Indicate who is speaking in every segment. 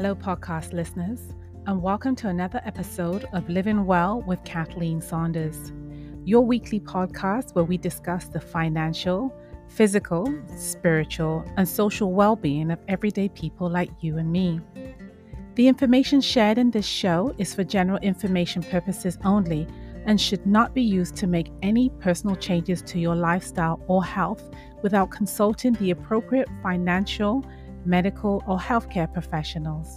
Speaker 1: Hello, podcast listeners, and welcome to another episode of Living Well with Kathleen Saunders, your weekly podcast where we discuss the financial, physical, spiritual, and social well-being of everyday people like you and me. The information shared in this show is for general information purposes only and should not be used to make any personal changes to your lifestyle or health without consulting the appropriate financial, medical, or healthcare professionals.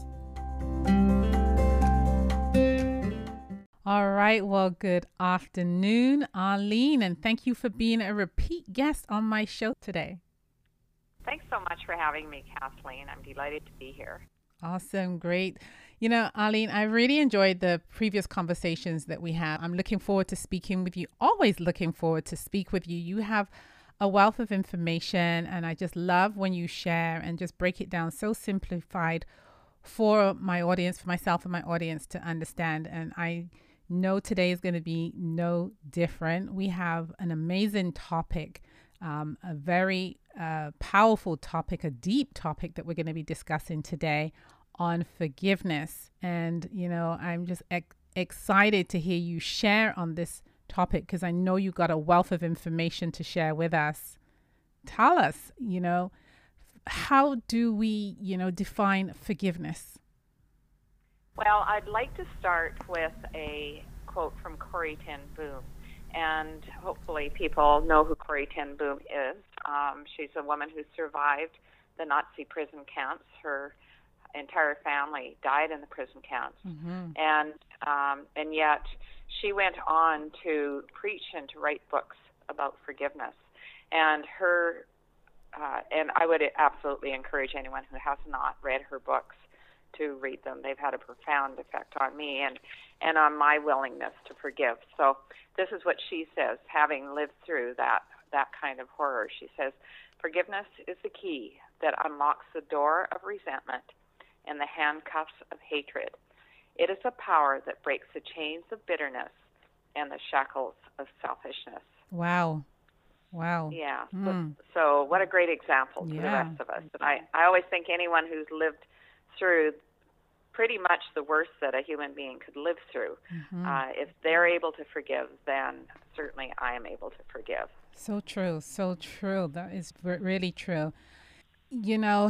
Speaker 1: All right, well, good afternoon, Arlene, and thank you for being a repeat guest on my show today.
Speaker 2: Thanks so much for having me, Kathleen. I'm delighted to be here.
Speaker 1: Awesome, great. You know, Arlene, I really enjoyed the previous conversations that we had. I'm looking forward to speaking with you, always looking forward to speak with you. You have a wealth of information, and I just love when you share and just break it down so simplified for my audience, for myself and my audience to understand. And I know today is going to be no different. We have an amazing topic, a very powerful topic, a deep topic that we're going to be discussing today on forgiveness. And, you know, I'm just excited to hear you share on this topic because I know you got a wealth of information to share with us. Tell us, you know, how do we, define forgiveness?
Speaker 2: Well, I'd like to start with a quote from Corrie ten Boom. And hopefully people know who Corrie ten Boom is. She's a woman who survived the Nazi prison camps. Her entire family died in the prison camps. Mm-hmm. And yet she went on to preach and to write books about forgiveness. And and I would absolutely encourage anyone who has not read her books to read them. They've had a profound effect on me and on my willingness to forgive. So this is what she says, having lived through that kind of horror. She says, forgiveness is the key that unlocks the door of resentment and the handcuffs of hatred. It is a power that breaks the chains of bitterness and the shackles of selfishness.
Speaker 1: Wow.
Speaker 2: Yeah. So what a great example to the rest of us. And I always think anyone who's lived through pretty much the worst that a human being could live through, if they're able to forgive, then certainly I am able to forgive.
Speaker 1: So true. That is really true. You know,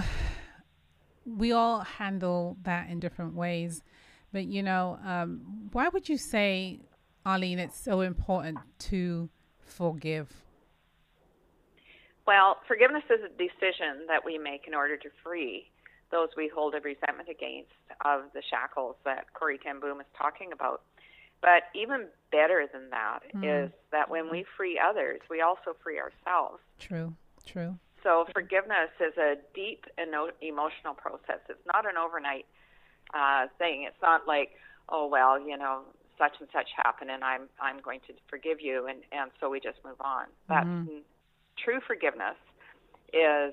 Speaker 1: we all handle that in different ways. But, why would you say, Arlene, it's so important to forgive?
Speaker 2: Well, forgiveness is a decision that we make in order to free those we hold a resentment against of the shackles that Corrie ten Boom is talking about. But even better than that is that when we free others, we also free ourselves.
Speaker 1: True.
Speaker 2: So forgiveness is a deep and emotional process. It's not an overnight thing. It's not like, oh, well, such and such happened and I'm going to forgive you and so we just move on. That's true forgiveness is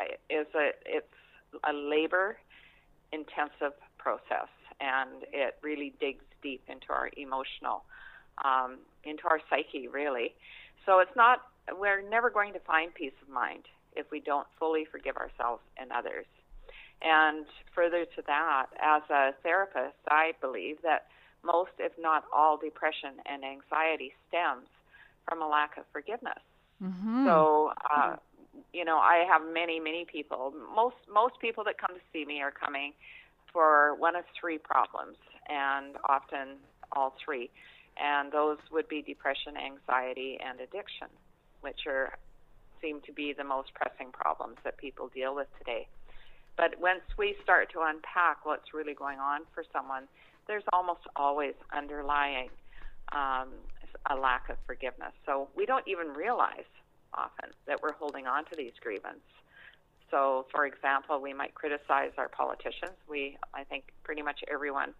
Speaker 2: a labor-intensive process, and it really digs deep into our emotional, into our psyche, really. So we're never going to find peace of mind if we don't fully forgive ourselves and others. And further to that, as a therapist, I believe that most, if not all, depression and anxiety stems from a lack of forgiveness. Mm-hmm. So, I have many people. Most people that come to see me are coming for one of three problems, and often all three. And those would be depression, anxiety, and addiction, which seem to be the most pressing problems that people deal with today. But once we start to unpack what's really going on for someone, there's almost always underlying a lack of forgiveness. So we don't even realize often that we're holding on to these grievances. So, for example, we might criticize our politicians. I think pretty much everyone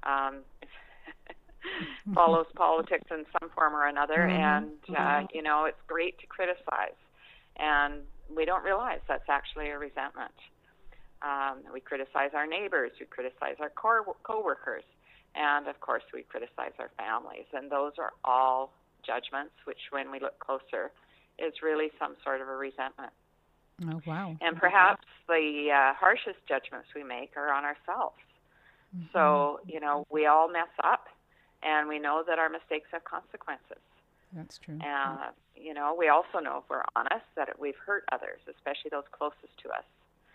Speaker 2: follows politics in some form or another, and it's great to criticize. And we don't realize that's actually a resentment. We criticize our neighbors, we criticize our co-workers, and of course we criticize our families. And those are all judgments, which when we look closer is really some sort of a resentment.
Speaker 1: Oh, wow.
Speaker 2: And perhaps the harshest judgments we make are on ourselves. So, we all mess up, and we know that our mistakes have consequences.
Speaker 1: That's true.
Speaker 2: We also know, if we're honest, that we've hurt others, especially those closest to us.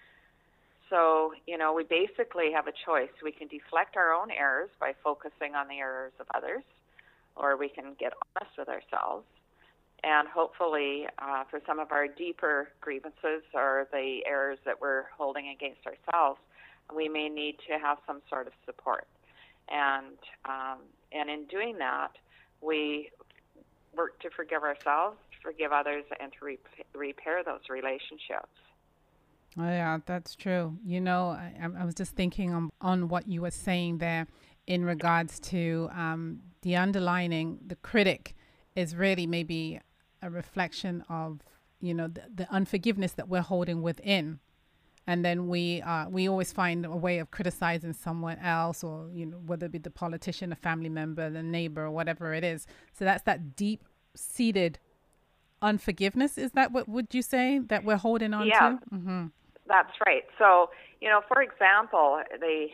Speaker 2: So, we basically have a choice. We can deflect our own errors by focusing on the errors of others, or we can get honest with ourselves. And hopefully, for some of our deeper grievances or the errors that we're holding against ourselves, we may need to have some sort of support. And in doing that, we work to forgive ourselves, forgive others, and to repair those relationships.
Speaker 1: Oh, yeah, that's true. I was just thinking on what you were saying there in regards to the underlining, the critic is really maybe a reflection of, the unforgiveness that we're holding within. And then we always find a way of criticizing someone else, or, whether it be the politician, a family member, the neighbor, or whatever it is. So that's that deep-seated unforgiveness. Is that what would you say that we're holding on to? Mm-hmm.
Speaker 2: That's right. So, for example, the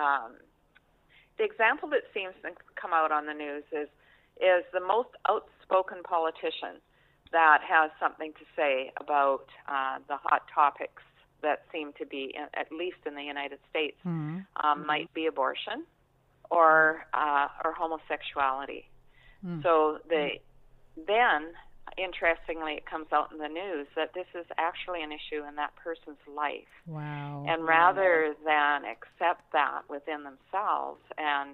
Speaker 2: example that seems to come out on the news is the most outspoken politician that has something to say about the hot topics that seem to be, at least in the United States, might be abortion or homosexuality. So then, interestingly, it comes out in the news that this is actually an issue in that person's life.
Speaker 1: Wow.
Speaker 2: And rather than accept that within themselves and,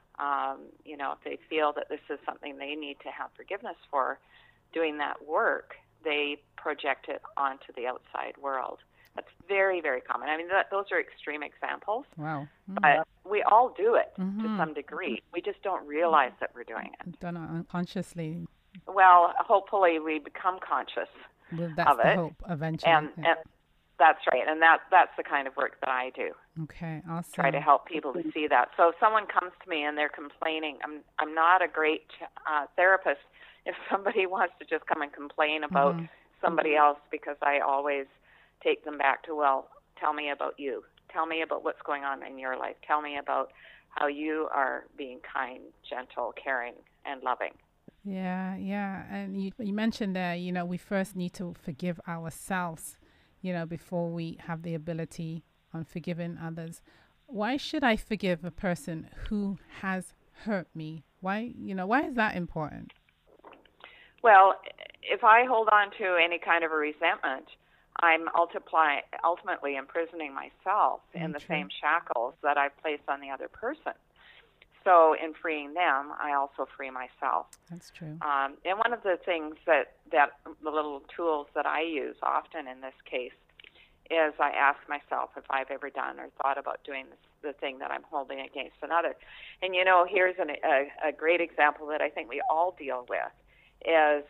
Speaker 2: if they feel that this is something they need to have forgiveness for, doing that work, they project it onto the outside world. That's very, very common. I mean, those are extreme examples.
Speaker 1: Wow.
Speaker 2: But we all do it to some degree. We just don't realize that we're doing it.
Speaker 1: Done unconsciously.
Speaker 2: Well, hopefully we become conscious
Speaker 1: of it. The hope eventually.
Speaker 2: And that's right. And that's the kind of work that I do.
Speaker 1: Okay, awesome.
Speaker 2: Try to help people to see that. So if someone comes to me and they're complaining, I'm not a great therapist if somebody wants to just come and complain about somebody else, because I always take them back to, well, tell me about you. Tell me about what's going on in your life. Tell me about how you are being kind, gentle, caring, and loving.
Speaker 1: Yeah. And you mentioned there, we first need to forgive ourselves, before we have the ability on forgiving others. Why should I forgive a person who has hurt me? Why is that important?
Speaker 2: Well, if I hold on to any kind of a resentment, I'm ultimately imprisoning myself in the same shackles that I've placed on the other person. So in freeing them, I also free myself.
Speaker 1: That's true.
Speaker 2: And one of the things that the little tools that I use often in this case is I ask myself if I've ever done or thought about doing the thing that I'm holding against another. And, here's a great example that I think we all deal with is,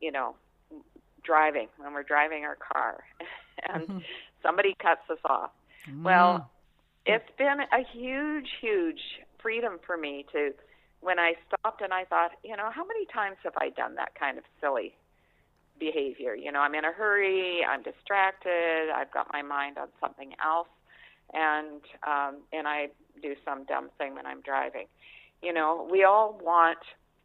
Speaker 2: driving, when we're driving our car and somebody cuts us off. Well, it's been a huge, huge freedom for me to, when I stopped and I thought, how many times have I done that kind of silly behavior? I'm in a hurry, I'm distracted, I've got my mind on something else, and I do some dumb thing when I'm driving. We all want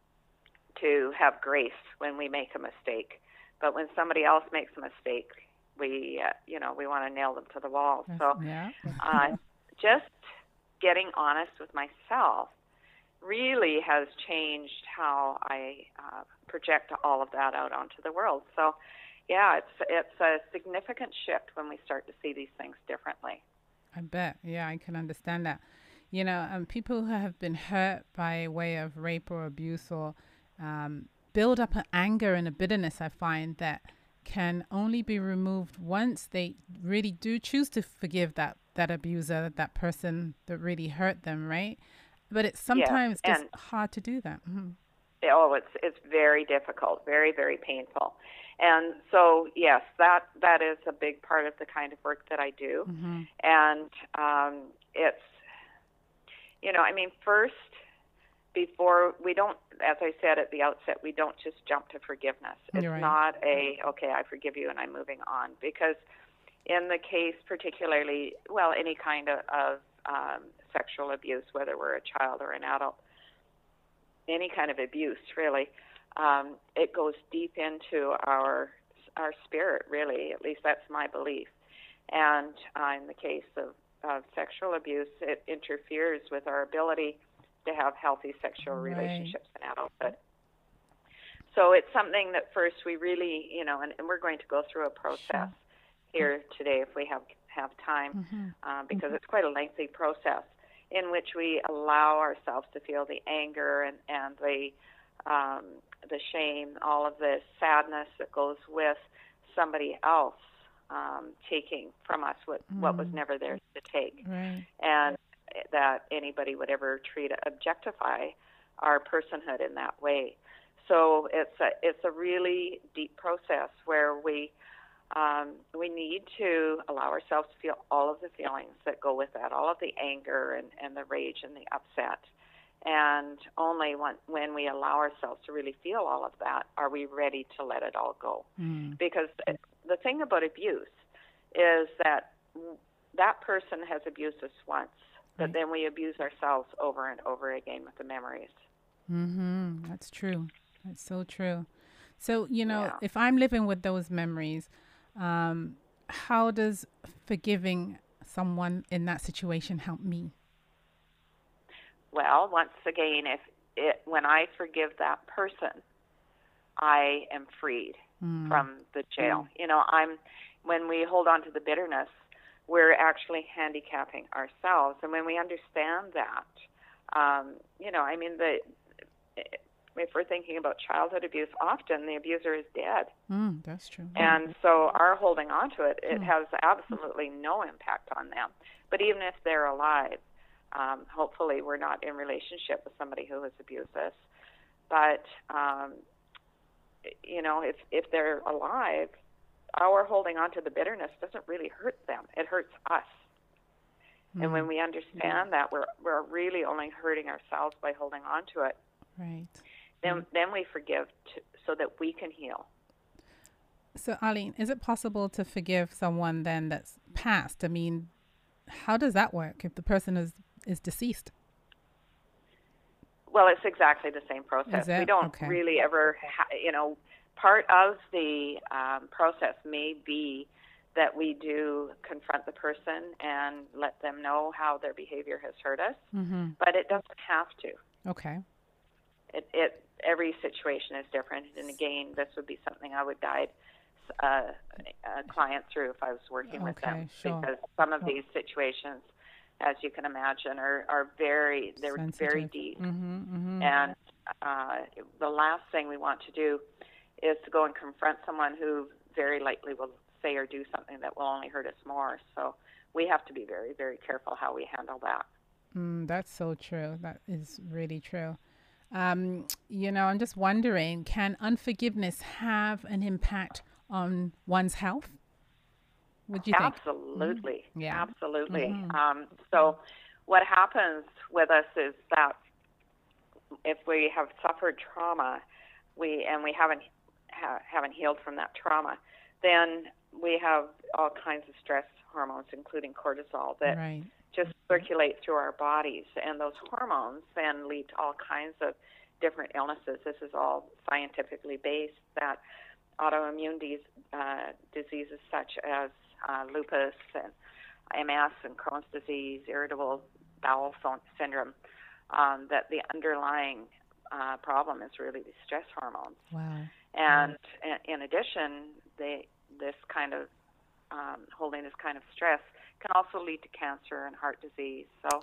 Speaker 2: to have grace when we make a mistake. But when somebody else makes a mistake, we want to nail them to the wall. So just getting honest with myself really has changed how I project all of that out onto the world. So, it's a significant shift when we start to see these things differently.
Speaker 1: I bet. Yeah, I can understand that. People who have been hurt by way of rape or abuse or build up an anger and a bitterness, I find, that can only be removed once they really do choose to forgive that abuser, that person that really hurt them, right? But it's sometimes just hard to do that.
Speaker 2: Oh, it's very difficult, very, very painful. And so, yes, that is a big part of the kind of work that I do. And it's, first, before we don't, as I said at the outset, we don't just jump to forgiveness. It's not okay, I forgive you and I'm moving on. Because in the case particularly, any kind of sexual abuse, whether we're a child or an adult, any kind of abuse, really, it goes deep into our spirit, really. At least that's my belief. And in the case of sexual abuse, it interferes with our ability to have healthy sexual relationships in adulthood. So it's something that first we really, and we're going to go through a process here today if we have time, because it's quite a lengthy process in which we allow ourselves to feel the anger and the shame, all of the sadness that goes with somebody else taking from us what was never theirs to take, and that anybody would ever objectify our personhood in that way. So it's a really deep process where we need to allow ourselves to feel all of the feelings that go with that, all of the anger and the rage and the upset. And only when we allow ourselves to really feel all of that are we ready to let it all go. Because the thing about abuse is that person has abused us once, but then we abuse ourselves over and over again with the memories.
Speaker 1: That's true. That's so true. So, if I'm living with those memories, how does forgiving someone in that situation help me?
Speaker 2: Well, once again, when I forgive that person, I am freed from the jail. When we hold on to the bitterness, we're actually handicapping ourselves. And when we understand that, if we're thinking about childhood abuse, often the abuser is dead.
Speaker 1: That's true.
Speaker 2: And so our holding on to it has absolutely no impact on them. But even if they're alive, hopefully we're not in relationship with somebody who has abused us. But, if they're alive, our holding on to the bitterness doesn't really hurt them. It hurts us. And when we understand that, we're really only hurting ourselves by holding on to it.
Speaker 1: Right.
Speaker 2: Then we forgive so that we can heal.
Speaker 1: So, Arlene, is it possible to forgive someone then that's passed? I mean, how does that work if the person is deceased?
Speaker 2: Well, it's exactly the same process. We don't really ever, part of the process may be that we do confront the person and let them know how their behavior has hurt us, but it doesn't have to.
Speaker 1: Okay.
Speaker 2: Every situation is different, and again, this would be something I would guide a client through if I was working with them, because some of these situations, as you can imagine, are very deep, and the last thing we want to do is to go and confront someone who very likely will say or do something that will only hurt us more. So we have to be very, very careful how we handle that.
Speaker 1: That's so true. That is really true. I'm just wondering, can unforgiveness have an impact on one's health? Would you think?
Speaker 2: Absolutely.
Speaker 1: Yeah.
Speaker 2: Absolutely. So what happens with us is that if we have suffered trauma, we haven't healed from that trauma, then we have all kinds of stress hormones, including cortisol, that just circulate through our bodies. And those hormones then lead to all kinds of different illnesses. This is all scientifically based, that autoimmune diseases such as lupus and MS and Crohn's disease, irritable bowel syndrome, that the underlying problem is really the stress hormones.
Speaker 1: Wow.
Speaker 2: And in addition, this kind of holding this kind of stress can also lead to cancer and heart disease. So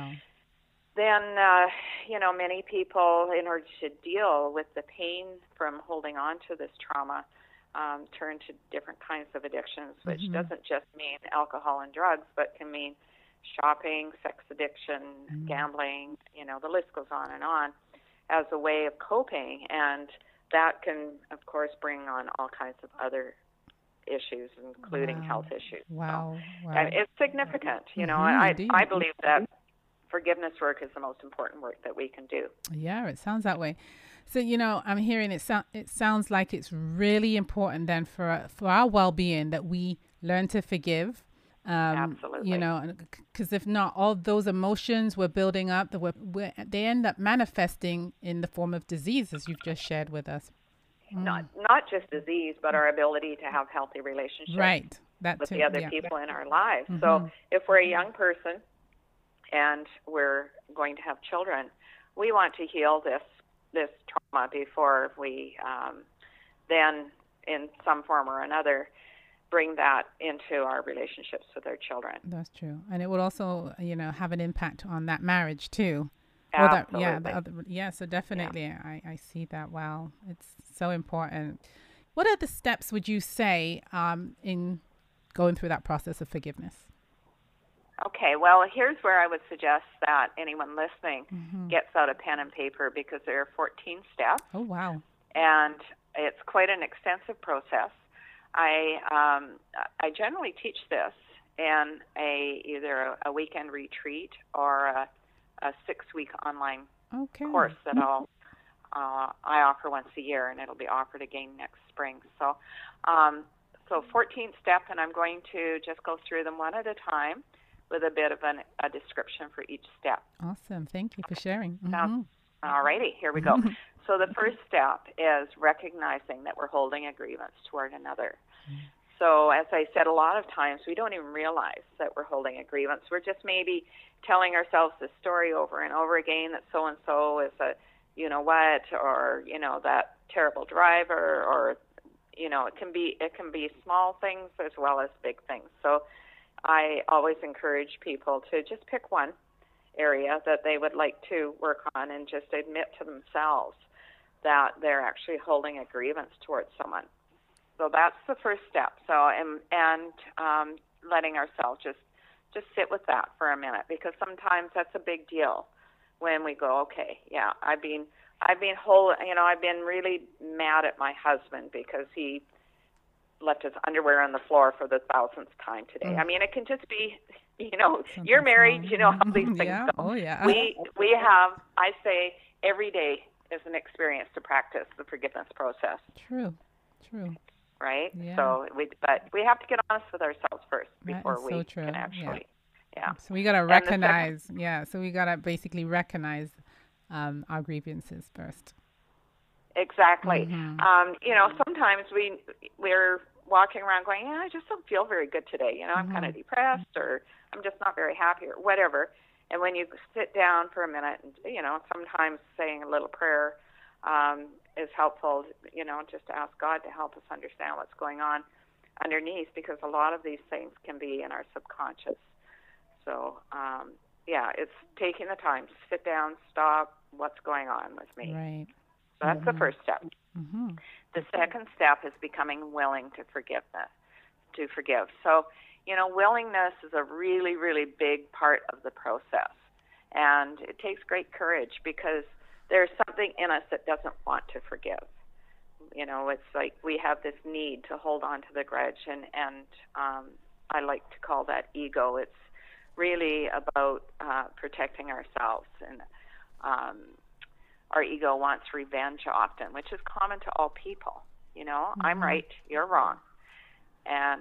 Speaker 2: then, many people, in order to deal with the pain from holding on to this trauma, turn to different kinds of addictions, which doesn't just mean alcohol and drugs, but can mean shopping, sex addiction, gambling, the list goes on, as a way of coping. And that can, of course, bring on all kinds of other issues, including health issues.
Speaker 1: Wow.
Speaker 2: So, it's significant. I believe that forgiveness work is the most important work that we can do.
Speaker 1: Yeah, it sounds that way. So, I'm hearing it sounds like it's really important then for our well-being that we learn to forgive,
Speaker 2: Absolutely.
Speaker 1: Because if not, all those emotions were building up, they end up manifesting in the form of disease, as you've just shared with us.
Speaker 2: Not just disease, but our ability to have healthy relationships
Speaker 1: Right. That
Speaker 2: with
Speaker 1: too.
Speaker 2: the other
Speaker 1: Yeah.
Speaker 2: people in our lives. So if we're a young person and we're going to have children, we want to heal this trauma before we then, in some form or another, bring that into our relationships with our children.
Speaker 1: That's true. And it would also, have an impact on that marriage too.
Speaker 2: Absolutely.
Speaker 1: So definitely I see that. Wow. It's so important. What are the steps would you say in going through that process of forgiveness?
Speaker 2: Okay, well, here's where I would suggest that anyone listening gets out a pen and paper, because there are 14 steps.
Speaker 1: Oh, wow.
Speaker 2: And it's quite an extensive process. I generally teach this in either a weekend retreat or a 6-week online course that I offer once a year, and it'll be offered again next spring. So 14 steps, and I'm going to just go through them one at a time with a bit of a description for each step.
Speaker 1: Awesome. Thank you for sharing.
Speaker 2: All righty, here we go. So the first step is recognizing that we're holding a grievance toward another. So as I said, a lot of times we don't even realize that we're holding a grievance. We're just maybe telling ourselves the story over and over again that so-and-so is a you-know-what, or, that terrible driver, or, it can be small things as well as big things. So I always encourage people to just pick one area that they would like to work on and just admit to themselves that they're actually holding a grievance towards someone. So that's the first step. So and letting ourselves just sit with that for a minute, because sometimes that's a big deal when we go, okay, yeah, I've been really mad at my husband because he left his underwear on the floor for the 1,000th time today. I mean, it can just be, you're married, how these things
Speaker 1: yeah.
Speaker 2: go.
Speaker 1: Oh, yeah.
Speaker 2: We have, I say, every day is an experience to practice the forgiveness process.
Speaker 1: True.
Speaker 2: Right?
Speaker 1: Yeah.
Speaker 2: So we have to get honest with ourselves first before we
Speaker 1: so true.
Speaker 2: can actually, yeah.
Speaker 1: So we got to recognize, so we got to basically recognize our grievances first.
Speaker 2: Exactly. Sometimes we're walking around going, I just don't feel very good today. I'm kind of depressed, or I'm just not very happy, or whatever. And when you sit down for a minute, and sometimes saying a little prayer is helpful. Just to ask God to help us understand what's going on underneath, because a lot of these things can be in our subconscious. So it's taking the time to sit down, stop, what's going on with me.
Speaker 1: Right.
Speaker 2: So that's the first step. The second step is becoming willing to forgive. So, willingness is a really, really big part of the process. And it takes great courage, because there's something in us that doesn't want to forgive. It's like we have this need to hold on to the grudge, and I like to call that ego. It's really about protecting ourselves, and our ego wants revenge often, which is common to all people. I'm right, you're wrong. And,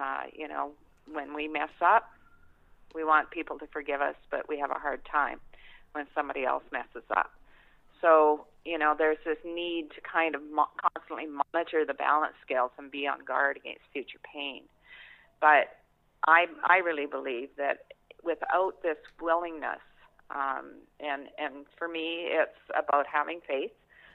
Speaker 2: when we mess up, we want people to forgive us, but we have a hard time when somebody else messes up. So, there's this need to kind of constantly monitor the balance scales and be on guard against future pain. But I really believe that without this willingness, and for me, it's about having faith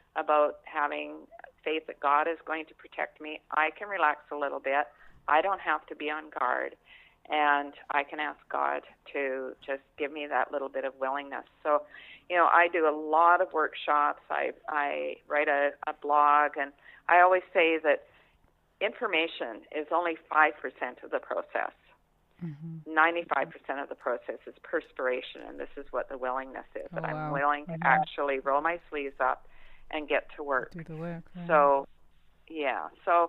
Speaker 2: that God is going to protect me. I can relax a little bit. I don't have to be on guard, and I can ask God to just give me that little bit of willingness. So, I do a lot of workshops. I write a blog, and I always say that information is only 5% of the process. 95% of the process is perspiration, and this is what the willingness is. That I'm willing to actually roll my sleeves up and get to work.
Speaker 1: Do the work. Right.
Speaker 2: So, So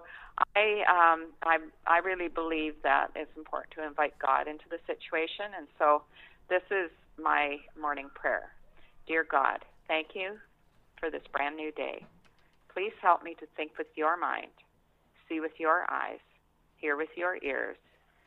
Speaker 2: I really believe that it's important to invite God into the situation, and so this is my morning prayer. Dear God, thank you for this brand new day. Please help me to think with your mind, see with your eyes, hear with your ears,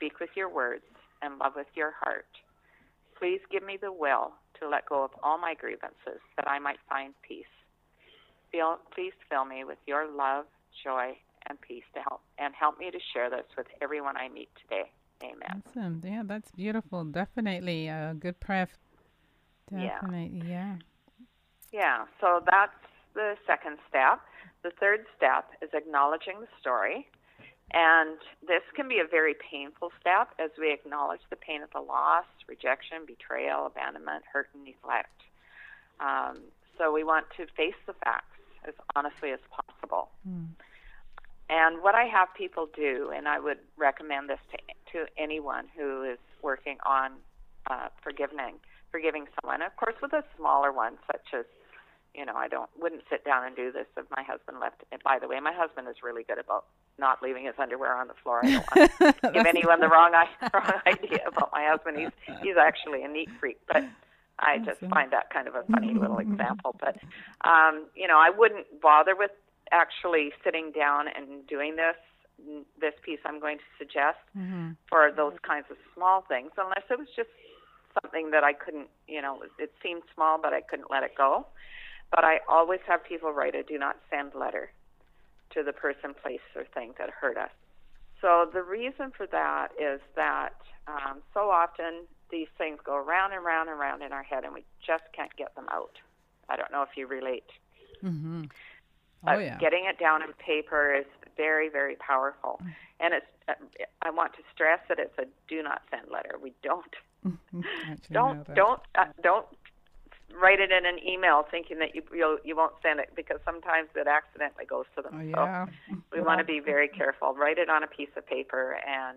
Speaker 2: speak with your words and love with your heart. Please give me the will to let go of all my grievances, that I might find peace. Please fill me with your love, joy, and peace help me to share this with everyone I meet today. Amen.
Speaker 1: Awesome. Yeah, that's beautiful. Definitely a good prayer. Definitely, yeah.
Speaker 2: Yeah, so that's the second step. The third step is acknowledging the story. And this can be a very painful step as we acknowledge the pain of the loss, rejection, betrayal, abandonment, hurt, and neglect. So we want to face the facts as honestly as possible. And what I have people do, and I would recommend this to anyone who is working on forgiving someone, of course with a smaller one, such as, I wouldn't sit down and do this if my husband left. And by the way, my husband is really good about not leaving his underwear on the floor. I don't want to give anyone the wrong idea about my husband. He's actually a neat freak, but I just find that kind of a funny little example. But, I wouldn't bother with actually sitting down and doing this piece I'm going to suggest for those kinds of small things, unless it was just something that I couldn't, it seemed small, but I couldn't let it go. But I always have people write a do not send letter to the person, place, or thing that hurt us. So the reason for that is that so often these things go around and round and round in our head, and we just can't get them out. I don't know if you relate.
Speaker 1: Mm-hmm.
Speaker 2: But getting it down on paper is very, very powerful. And I want to stress that it's a do not send letter. We don't write it in an email thinking that you won't send it, because sometimes it accidentally goes to them. So we want to be very careful. Write it on a piece of paper and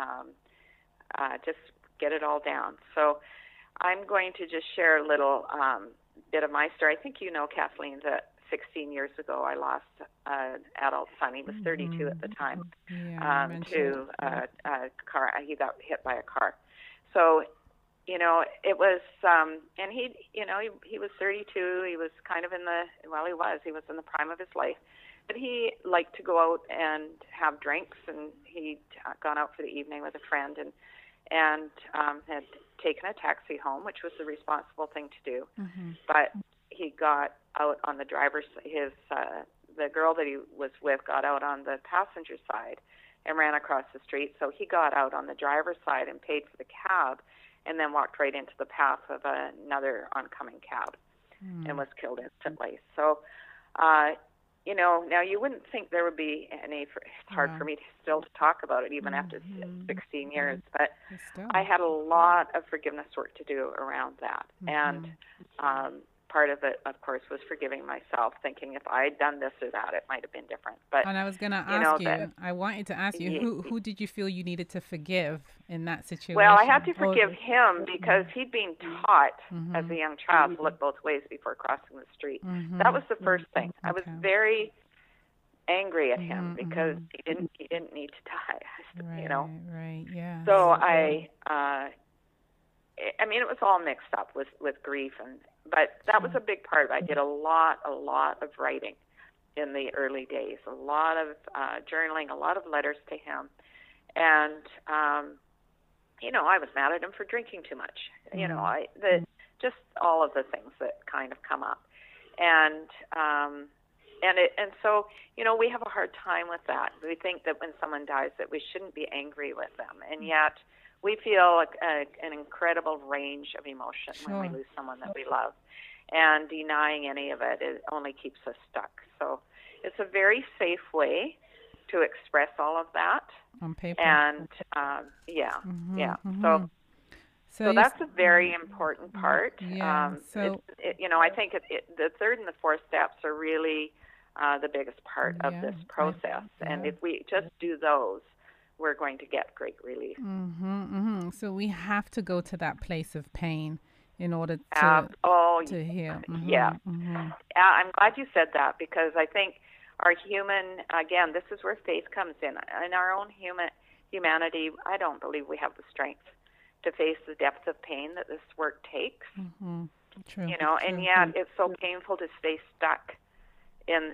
Speaker 2: just get it all down. So I'm going to just share a little bit of my story. I think Kathleen, that 16 years ago I lost an adult son. He was 32 at the time to a car. He got hit by a car. So it was, and he was 32. He was kind of he was in the prime of his life. But he liked to go out and have drinks, and he'd gone out for the evening with a friend and had taken a taxi home, which was the responsible thing to do. But he got out on the the girl that he was with got out on the passenger side and ran across the street. So he got out on the driver's side and paid for the cab, and then walked right into the path of another oncoming cab and was killed instantly. So, now you wouldn't think there would be it's hard for me still to talk about it even after 16 years, but I had a lot of forgiveness work to do around that. And part of it, of course, was forgiving myself, thinking if I had done this or that, it might have been different. But
Speaker 1: and I was going to ask you, I wanted to ask you, who did you feel you needed to forgive in that situation?
Speaker 2: Well, I had to forgive him because he'd been taught as a young child to look both ways before crossing the street. That was the first thing. I was very angry at him because he didn't need to die.
Speaker 1: Right, yeah.
Speaker 2: So I mean, it was all mixed up with grief, but that was a big part of it. I did a lot of writing in the early days, a lot of journaling, a lot of letters to him, and I was mad at him for drinking too much. Just all of the things that kind of come up, and so we have a hard time with that. We think that when someone dies that we shouldn't be angry with them, and yet we feel an incredible range of emotion when we lose someone that we love, and denying any of it only keeps us stuck. So it's a very safe way to express all of that
Speaker 1: on paper.
Speaker 2: And So that's a very important part.
Speaker 1: Yeah.
Speaker 2: I think the third and the fourth steps are really the biggest part of this process, and if we just do those, we're going to get great relief.
Speaker 1: So we have to go to that place of pain in order to heal.
Speaker 2: I'm glad you said that, because I think our again, this is where faith comes in. In our own humanity, I don't believe we have the strength to face the depth of pain that this work takes.
Speaker 1: True.
Speaker 2: And yet it's so painful to stay stuck in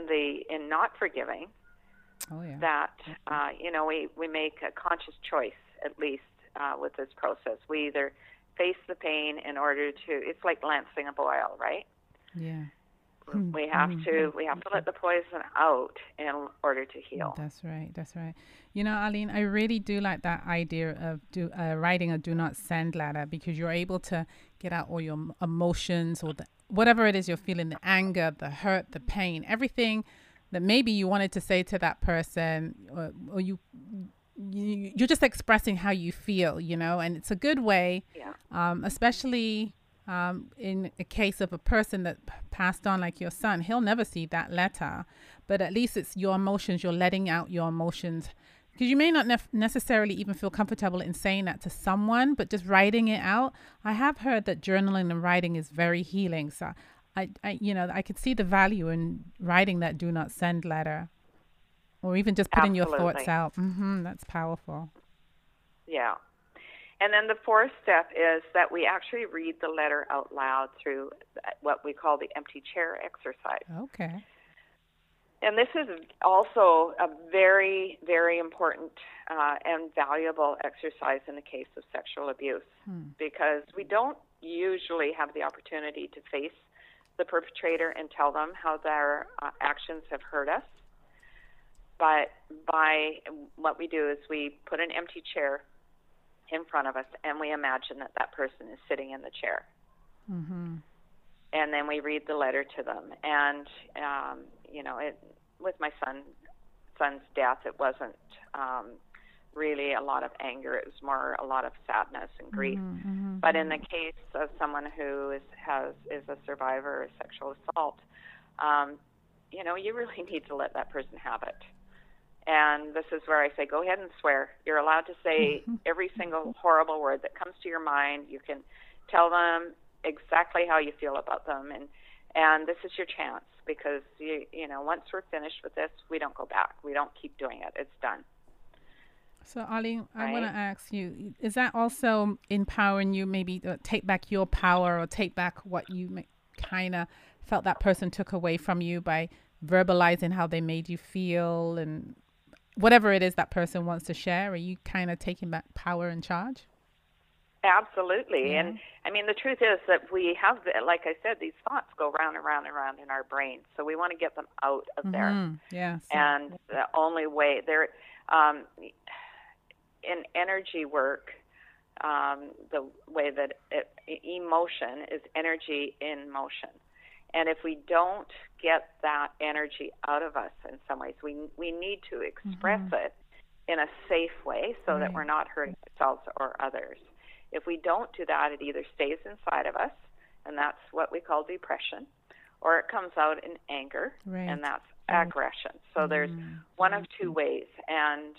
Speaker 2: not forgiving. That we make a conscious choice at least, with this process. We either face the pain in order to, it's like lancing a boil, right?
Speaker 1: Yeah.
Speaker 2: We have to let the poison out in order to heal.
Speaker 1: That's right. That's right. You know, Arlene, I really do like that idea of writing a do not send letter, because you're able to get out all your emotions, or whatever it is you're feeling, the anger, the hurt, the pain, everything that maybe you wanted to say to that person, or you're just expressing how you feel, you know, and it's a good way, especially in a case of a person that passed on, like your son. He'll never see that letter, but at least it's your emotions. You're letting out your emotions, because you may not necessarily even feel comfortable in saying that to someone, but just writing it out. I have heard that journaling and writing is very healing. So I could see the value in writing that do not send letter, or even just putting your thoughts out. That's powerful.
Speaker 2: Yeah. And then the fourth step is that we actually read the letter out loud through what we call the empty chair exercise.
Speaker 1: Okay.
Speaker 2: And this is also a very, very important and valuable exercise in the case of sexual abuse, because we don't usually have the opportunity to face the perpetrator and tell them how their actions have hurt us. But by what we do is we put an empty chair in front of us, and we imagine that that person is sitting in the chair. And then we read the letter to them. And, with my son's death, it wasn't really a lot of anger. It was more a lot of sadness and grief. But in the case of someone who is a survivor of sexual assault, you really need to let that person have it. And this is where I say, go ahead and swear. You're allowed to say every single horrible word that comes to your mind. You can tell them exactly how you feel about them. And this is your chance, because, once we're finished with this, we don't go back. We don't keep doing it. It's done.
Speaker 1: So, Arlene, I want to ask you, is that also empowering you, maybe to take back your power, or take back what you kind of felt that person took away from you by verbalizing how they made you feel, and whatever it is that person wants to share? Are you kind of taking back power and charge?
Speaker 2: Absolutely. Yeah. And I mean, the truth is that we have, like I said, these thoughts go round and round and round in our brain. So we want to get them out of there.
Speaker 1: Yeah.
Speaker 2: And the only way there, in energy work, the way that emotion is energy in motion. And if we don't get that energy out of us in some ways, we need to express it in a safe way so that we're not hurting ourselves or others. If we don't do that, it either stays inside of us, and that's what we call depression, or it comes out in anger, and that's aggression. So there's one of two ways, and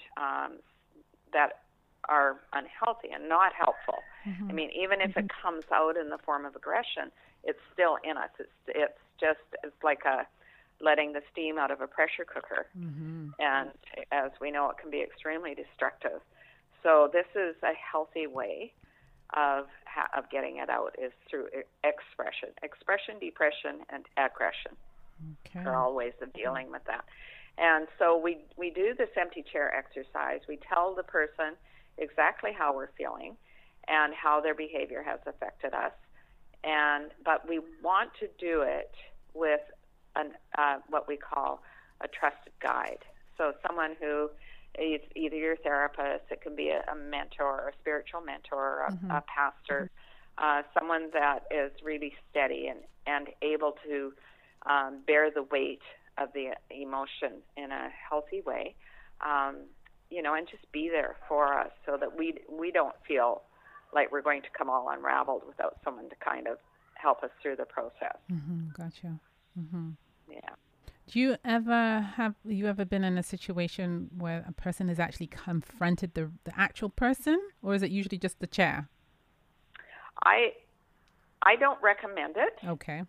Speaker 2: that are unhealthy and not helpful. I mean, even if it comes out in the form of aggression, it's still in us. It's like letting the steam out of a pressure cooker. And as we know, it can be extremely destructive. So this is a healthy way of getting it out, is through expression. Expression, depression, and aggression are all ways of dealing with that. And so we do this empty chair exercise. We tell the person exactly how we're feeling and how their behavior has affected us. But we want to do it with what we call a trusted guide. So someone who is either your therapist, it can be a mentor, a spiritual mentor, a pastor, someone that is really steady and able to bear the weight of the emotion in a healthy way, and just be there for us, so that we don't feel like we're going to come all unraveled without someone to kind of help us through the process.
Speaker 1: Gotcha.
Speaker 2: Yeah.
Speaker 1: Do you ever been in a situation where a person has actually confronted the actual person, or is it usually just the chair?
Speaker 2: I don't recommend it.
Speaker 1: Okay.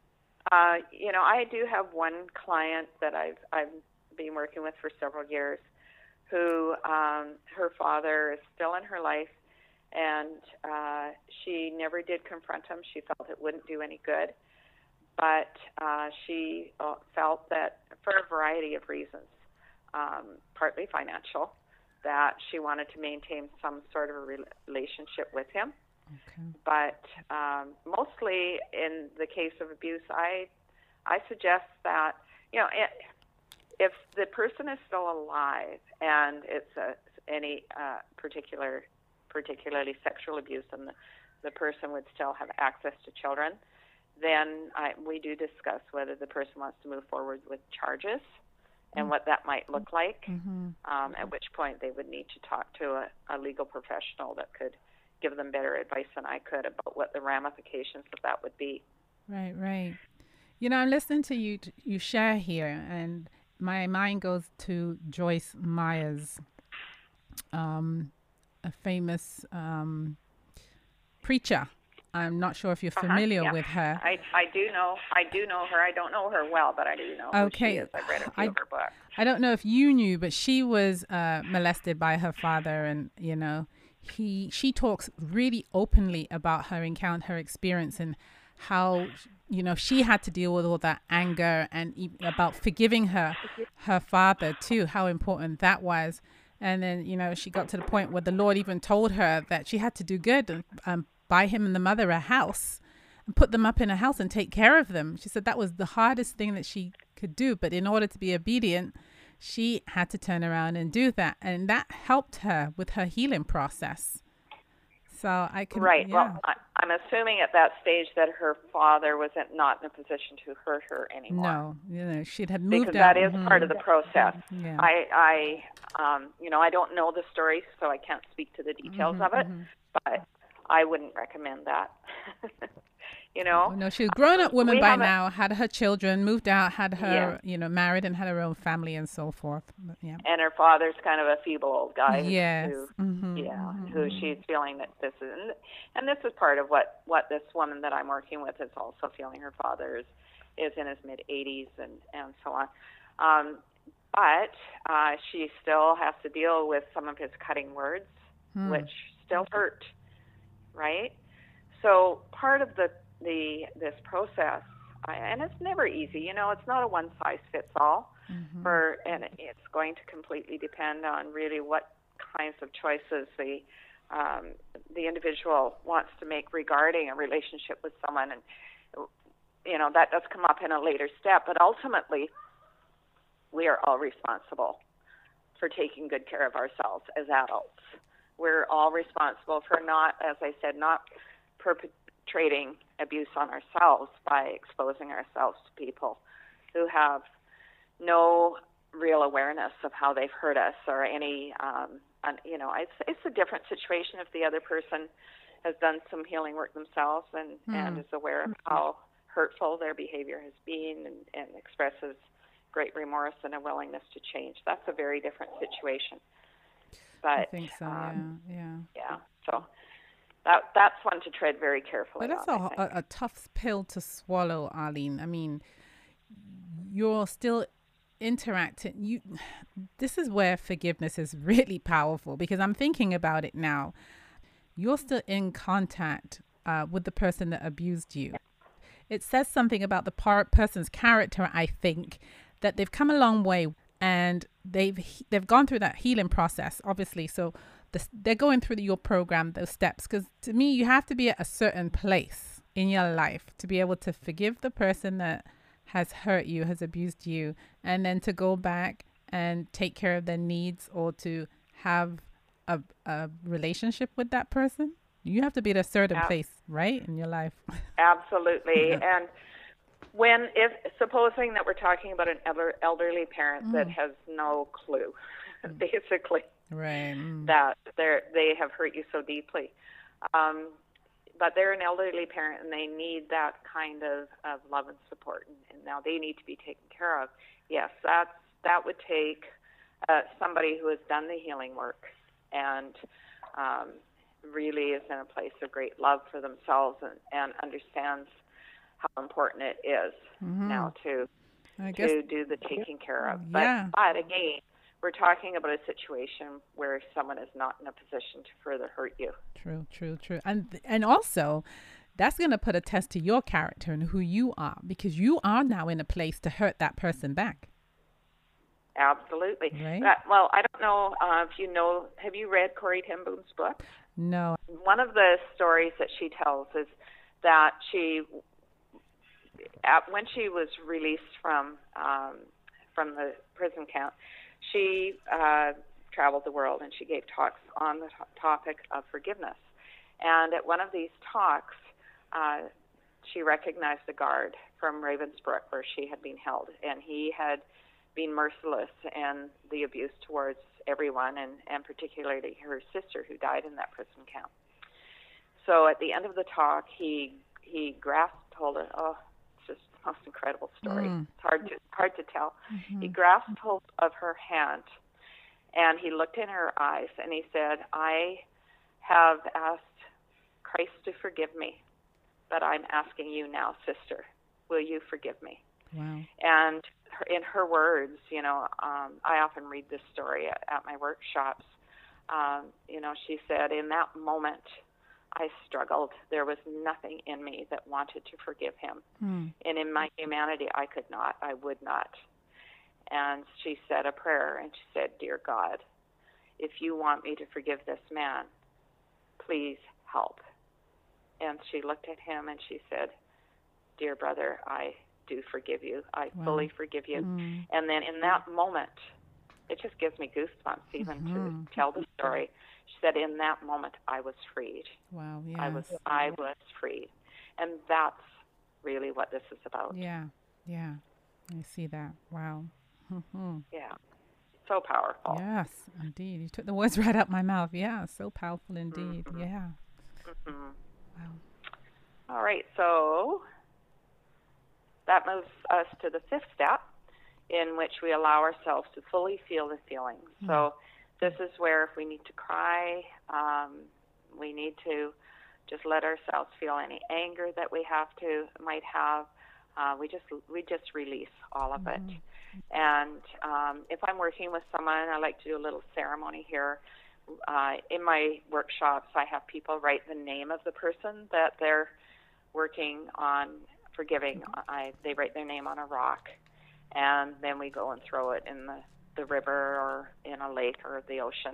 Speaker 2: I do have one client that I've been working with for several years, who her father is still in her life, and she never did confront him. She felt it wouldn't do any good. But she felt that for a variety of reasons, partly financial, that she wanted to maintain some sort of a relationship with him.
Speaker 1: Okay.
Speaker 2: But mostly in the case of abuse, I suggest that, if the person is still alive and it's any particularly sexual abuse, and the person would still have access to children, then we do discuss whether the person wants to move forward with charges and what that might look like, at which point they would need to talk to a legal professional that could give them better advice than I could about what the ramifications of that would be.
Speaker 1: Right, right. I'm listening to you share here, and my mind goes to Joyce Myers, a famous preacher. I'm not sure if you're familiar with her.
Speaker 2: I do know her. I don't know her well, but I do know who she is. I've read a few of her books.
Speaker 1: I don't know if you knew, but she was molested by her father, and she talks really openly about her encounter, her experience, and how she had to deal with all that anger, and about forgiving her father too, how important that was. And then she got to the point where the Lord even told her that she had to do good and buy him and the mother a house and put them up in a house and take care of them. She said that was the hardest thing that she could do, but in order to be obedient, she had to turn around and do that, and that helped her with her healing process. So I can
Speaker 2: right.
Speaker 1: Yeah.
Speaker 2: Well, I'm assuming at that stage that her father was not in a position to hurt her anymore.
Speaker 1: No, she'd have moved
Speaker 2: because
Speaker 1: out.
Speaker 2: that is part of the process.
Speaker 1: Yeah.
Speaker 2: I don't know the story, so I can't speak to the details of it, but I wouldn't recommend that.
Speaker 1: No, she's a grown-up woman by now, had her children, moved out, had her, married and had her own family and so forth. But, yeah.
Speaker 2: And her father's kind of a feeble old guy.
Speaker 1: Yes.
Speaker 2: Who she's feeling that this is, and this is part of what this woman that I'm working with is also feeling. Her father is in his mid-80s and so on. But she still has to deal with some of his cutting words, which still hurt, right? So part of this process, and it's never easy, it's not a one-size-fits-all, and it's going to completely depend on really what kinds of choices the individual wants to make regarding a relationship with someone, and that does come up in a later step, but ultimately we are all responsible for taking good care of ourselves as adults. We're all responsible for not perpetrating abuse on ourselves by exposing ourselves to people who have no real awareness of how they've hurt us or any, it's a different situation if the other person has done some healing work themselves and is aware of how hurtful their behavior has been and expresses great remorse and a willingness to change. That's a very different situation. But
Speaker 1: I think so.
Speaker 2: Yeah. So that's one to tread very carefully.
Speaker 1: But that's a tough pill to swallow, Arlene. I mean, you're still interacting. This is where forgiveness is really powerful, because I'm thinking about it now. You're still in contact with the person that abused you. It says something about the person's character, I think, that they've come a long way and they've gone through that healing process, obviously. So they're going through your program, those steps, because to me, you have to be at a certain place in your life to be able to forgive the person that has hurt you, has abused you, and then to go back and take care of their needs or to have a relationship with that person. You have to be at a certain place, right, in your life.
Speaker 2: Absolutely. And if supposing that we're talking about an elderly parent that has no clue, basically,
Speaker 1: right,
Speaker 2: that they have hurt you so deeply, but they're an elderly parent and they need that kind of love and support, and now they need to be taken care of. Yes, that would take somebody who has done the healing work and really is in a place of great love for themselves and understands how important it is now to do the taking care of. But again, we're talking about a situation where someone is not in a position to further hurt you.
Speaker 1: True. And also, that's going to put a test to your character and who you are, because you are now in a place to hurt that person back.
Speaker 2: Absolutely.
Speaker 1: Right?
Speaker 2: Well, I don't know if you know, have you read Corrie ten Boom's book?
Speaker 1: No.
Speaker 2: One of the stories that she tells is that when she was released from the prison camp, she traveled the world and she gave talks on the topic of forgiveness. And at one of these talks, she recognized a guard from Ravensbrück where she had been held, and he had been merciless in the abuse towards everyone, and particularly her sister who died in that prison camp. So at the end of the talk, he grasped hold of, it's just the most incredible story. It's hard to tell. He grasped hold of her hand, and he looked in her eyes, and he said, "I have asked Christ to forgive me, but I'm asking you now, sister, will you forgive me?"
Speaker 1: Wow.
Speaker 2: And in her words, I often read this story at my workshops. She said, "In that moment, I struggled. There was nothing in me that wanted to forgive him. And in my humanity, I would not. And she said a prayer, and she said, 'Dear God, if you want me to forgive this man, please help.' And she looked at him and she said, 'Dear brother, I do forgive you. I fully forgive you.' And then in that moment, it just gives me goosebumps even to tell the story. She said, 'In that moment, I was freed.'
Speaker 1: Wow. Yes.
Speaker 2: I was freed. And that's really what this is about.
Speaker 1: Yeah. Yeah. I see that. Wow.
Speaker 2: Yeah. So powerful.
Speaker 1: Yes, indeed. You took the words right out my mouth. Yeah. So powerful indeed. Yeah. Wow.
Speaker 2: All right. So that moves us to the fifth step, in which we allow ourselves to fully feel the feelings. So this is where if we need to cry, we need to just let ourselves feel any anger that we might have. We just release all of it. And if I'm working with someone, I like to do a little ceremony here. In my workshops, I have people write the name of the person that they're working on forgiving. They write their name on a rock, and then we go and throw it in the river or in a lake or the ocean.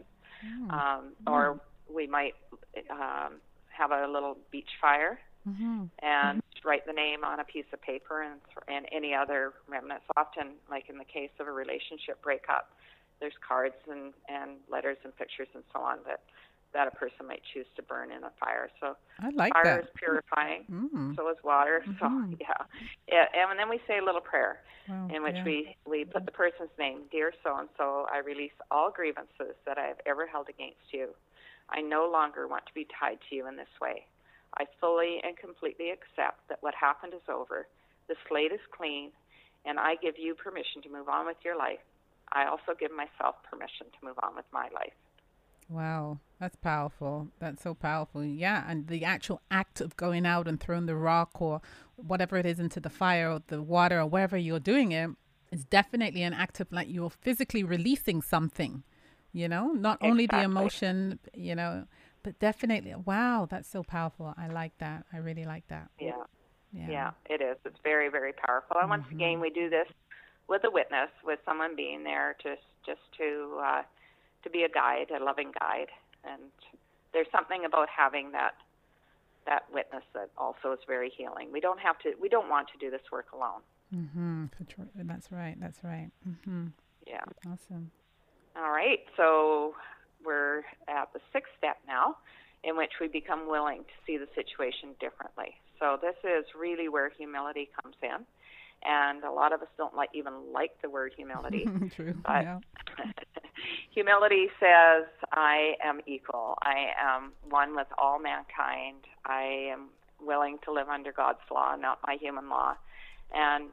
Speaker 2: Or we might have a little beach fire and write the name on a piece of paper and any other remnants. Often, like in the case of a relationship breakup, there's cards and letters and pictures and so on that a person might choose to burn in a fire. So
Speaker 1: I like
Speaker 2: fire
Speaker 1: that.
Speaker 2: is purifying, so is water. So and then we say a little prayer in which we put the person's name. "Dear so-and-so, I release all grievances that I have ever held against you. I no longer want to be tied to you in this way. I fully and completely accept that what happened is over. The slate is clean, and I give you permission to move on with your life. I also give myself permission to move on with my life."
Speaker 1: Wow, that's powerful. That's so powerful. Yeah, and the actual act of going out and throwing the rock or whatever it is into the fire or the water or wherever you're doing it is definitely an act of like you're physically releasing something, not only the emotion, but definitely. Wow, that's so powerful. I like that. I really like that.
Speaker 2: Yeah, it is. It's very, very powerful. And once again, we do this with a witness, with someone being there just to be a guide, a loving guide. And there's something about having that witness that also is very healing. We don't want to do this work alone.
Speaker 1: That's right. That's right.
Speaker 2: Yeah.
Speaker 1: Awesome.
Speaker 2: All right. So we're at the sixth step now, in which we become willing to see the situation differently. So this is really where humility comes in. And a lot of us don't even like the word humility.
Speaker 1: True.
Speaker 2: But
Speaker 1: yeah.
Speaker 2: Humility says, I am equal. I am one with all mankind. I am willing to live under God's law, not my human law. And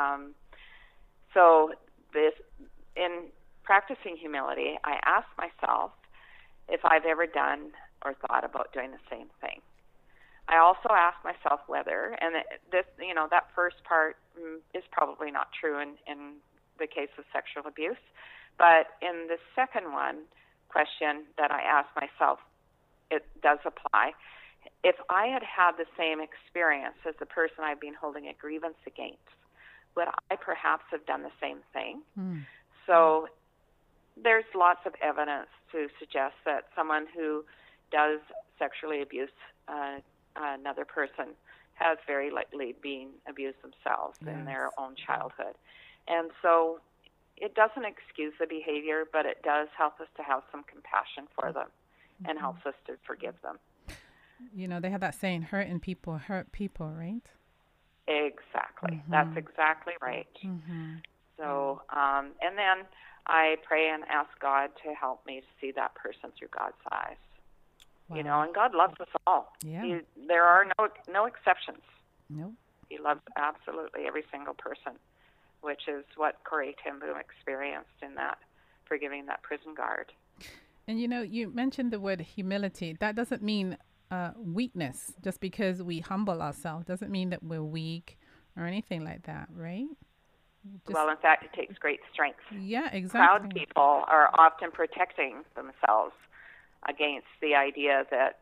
Speaker 2: so in practicing humility, I ask myself if I've ever done or thought about doing the same thing. I also ask myself whether, and that first part is probably not true in the case of sexual abuse, but in the second question that I ask myself, it does apply. If I had had the same experience as the person I've been holding a grievance against, would I perhaps have done the same thing? So there's lots of evidence to suggest that someone who does sexually abuse another person has very likely been abused themselves in their own childhood. And so it doesn't excuse the behavior, but it does help us to have some compassion for them and helps us to forgive them.
Speaker 1: You know, they have that saying, hurting people hurt people, right?
Speaker 2: Exactly. That's exactly right. So, and then I pray and ask God to help me to see that person through God's eyes.
Speaker 1: Wow.
Speaker 2: You know, and God loves us all.
Speaker 1: Yeah.
Speaker 2: There are no exceptions.
Speaker 1: Nope.
Speaker 2: He loves absolutely every single person, which is what Corrie ten Boom experienced in that, forgiving that prison guard.
Speaker 1: And you know, you mentioned the word humility. That doesn't mean weakness. Just because we humble ourselves doesn't mean that we're weak or anything like that, right?
Speaker 2: Well, in fact, it takes great strength.
Speaker 1: Yeah, exactly.
Speaker 2: Proud people are often protecting themselves against the idea that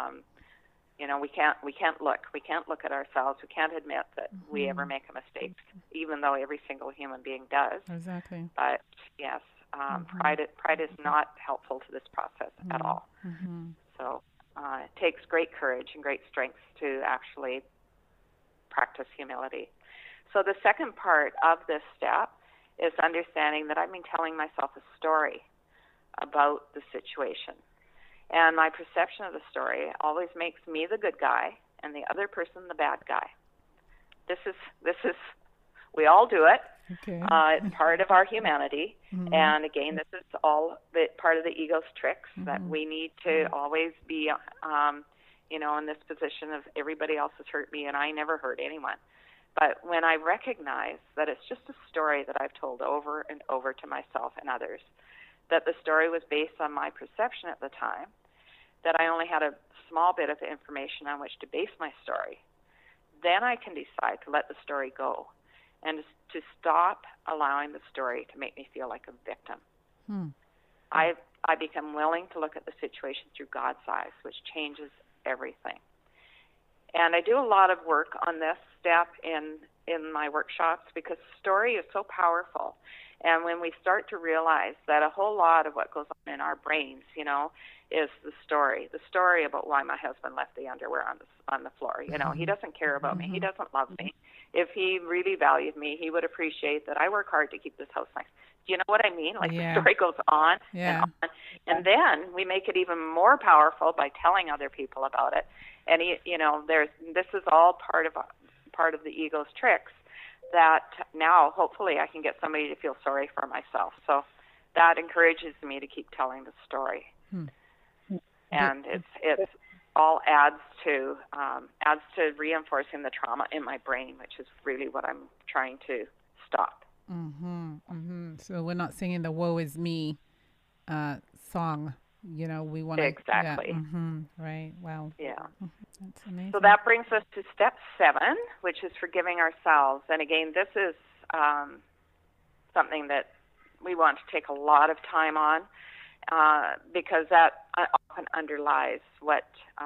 Speaker 2: you know, we can't look at ourselves. We can't admit that we ever make a mistake, even though every single human being does.
Speaker 1: Exactly.
Speaker 2: But yes, pride is not helpful to this process at all. So it takes great courage and great strength to actually practice humility. So the second part of this step is understanding that I've been telling myself a story about the situation. And my perception of the story always makes me the good guy and the other person the bad guy. This is we all do it.
Speaker 1: Okay.
Speaker 2: It's part of our humanity. And again, this is all part of the ego's tricks, that we need to always be, you know, in this position of everybody else has hurt me and I never hurt anyone. But when I recognize that it's just a story that I've told over and over to myself and others, that the story was based on my perception at the time, that I only had a small bit of information on which to base my story, then I can decide to let the story go and to stop allowing the story to make me feel like a victim. I become willing to look at the situation through God's eyes, which changes everything. And I do a lot of work on this step in my workshops because story is so powerful. And when we start to realize that a whole lot of what goes on in our brains, you know, is the story about why my husband left the underwear on the floor. You know, he doesn't care about me. He doesn't love me. If he really valued me, he would appreciate that I work hard to keep this house nice. Do you know what I mean? Like the story goes on and on. And then we make it even more powerful by telling other people about it. And you know, this is all part of the ego's tricks, that now hopefully I can get somebody to feel sorry for myself. So that encourages me to keep telling the story. And it's all adds to reinforcing the trauma in my brain, which is really what I'm trying to stop.
Speaker 1: So we're not singing the "Woe is me" song. You know, we want to
Speaker 2: exactly.
Speaker 1: Right. Wow.
Speaker 2: Yeah.
Speaker 1: That's amazing.
Speaker 2: So that brings us to step 7, which is forgiving ourselves. And again, this is something that we want to take a lot of time on because that often underlies what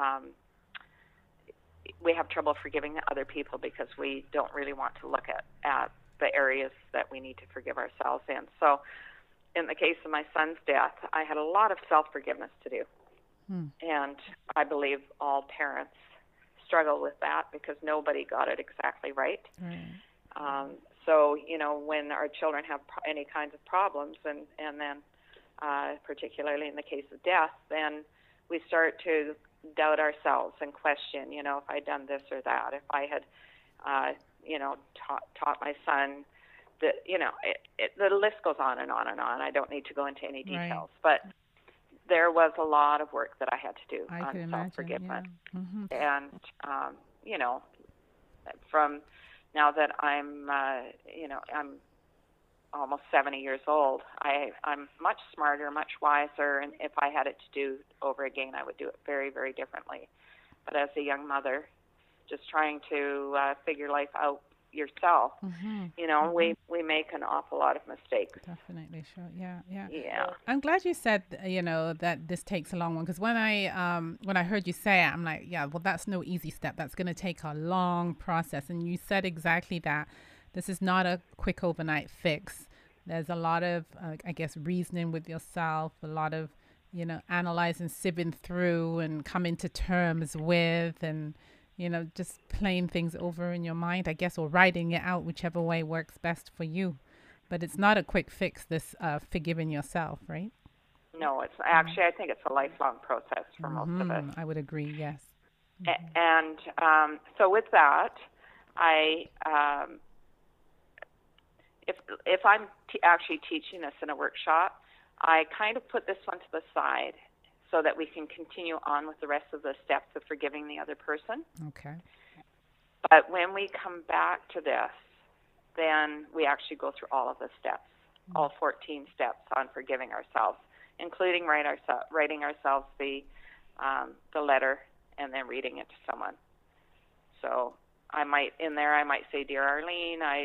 Speaker 2: we have trouble forgiving other people because we don't really want to look at the areas that we need to forgive ourselves in. So in the case of my son's death, I had a lot of self-forgiveness to do. And I believe all parents struggle with that because nobody got it exactly right. So, you know, when our children have any kinds of problems, and then particularly in the case of death, then we start to doubt ourselves and question, you know, if I'd done this or that, if I had, you know, taught my son that, you know, the list goes on and on and on. I don't need to go into any details, but there was a lot of work that I had to do on self-forgiveness. And, you know, from now that I'm, you know, I'm almost 70 years old, I'm much smarter, much wiser, and if I had it to do over again, I would do it very, very differently. But as a young mother, just trying to figure life out yourself, you know, we make an awful lot of mistakes.
Speaker 1: Definitely, sure. Yeah. I'm glad you said, you know, that this takes a long one, because when I heard you say it, I'm like, yeah, well, that's no easy step. That's going to take a long process. And you said exactly that. This is not a quick overnight fix. There's a lot of, I guess, reasoning with yourself, a lot of, analyzing, sieving through and coming to terms with, and, just playing things over in your mind, I guess, or writing it out, whichever way works best for you. But it's not a quick fix, this forgiving yourself, right?
Speaker 2: No, it's actually, I think it's a lifelong process for most of us.
Speaker 1: I would agree, yes.
Speaker 2: And so with that, if I'm actually teaching this in a workshop, I kind of put this one to the side so that we can continue on with the rest of the steps of forgiving the other person.
Speaker 1: Okay.
Speaker 2: But when we come back to this, then we actually go through all of the steps, all 14 steps on forgiving ourselves, including writing ourselves the letter and then reading it to someone. So I might say, "Dear Arlene, I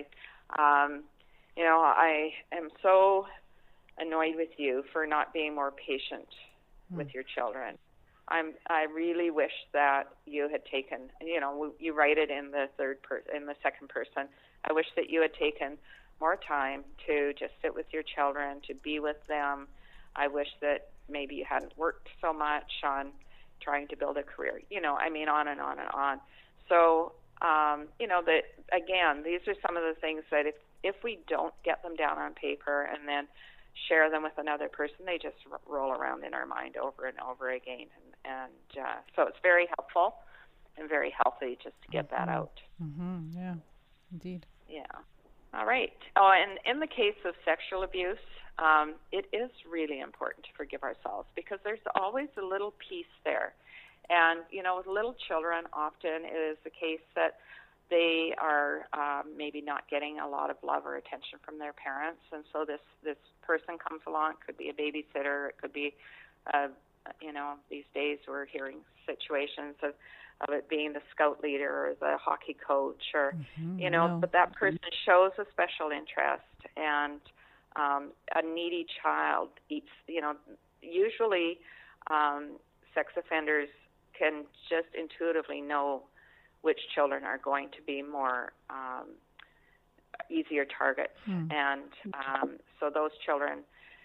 Speaker 2: am so annoyed with you for not being more patient with your children. I really wish that you had taken, you write it in the second person. I wish that you had taken more time to just sit with your children, to be with them. I wish that maybe you hadn't worked so much on trying to build a career." On and on and on. So, that again, these are some of the things that if we don't get them down on paper and then share them with another person, they just roll around in our mind over and over again. And so it's very helpful and very healthy just to get that out.
Speaker 1: Yeah, indeed.
Speaker 2: Yeah. All right. Oh, and in the case of sexual abuse, it is really important to forgive ourselves because there's always a little piece there. And, with little children, often it is the case that they are maybe not getting a lot of love or attention from their parents. And so this person comes along. It could be a babysitter. It could be, these days we're hearing situations of it being the scout leader or the hockey coach or, but that person shows a special interest. And a needy child eats, usually sex offenders can just intuitively know which children are going to be more easier targets. And so those children,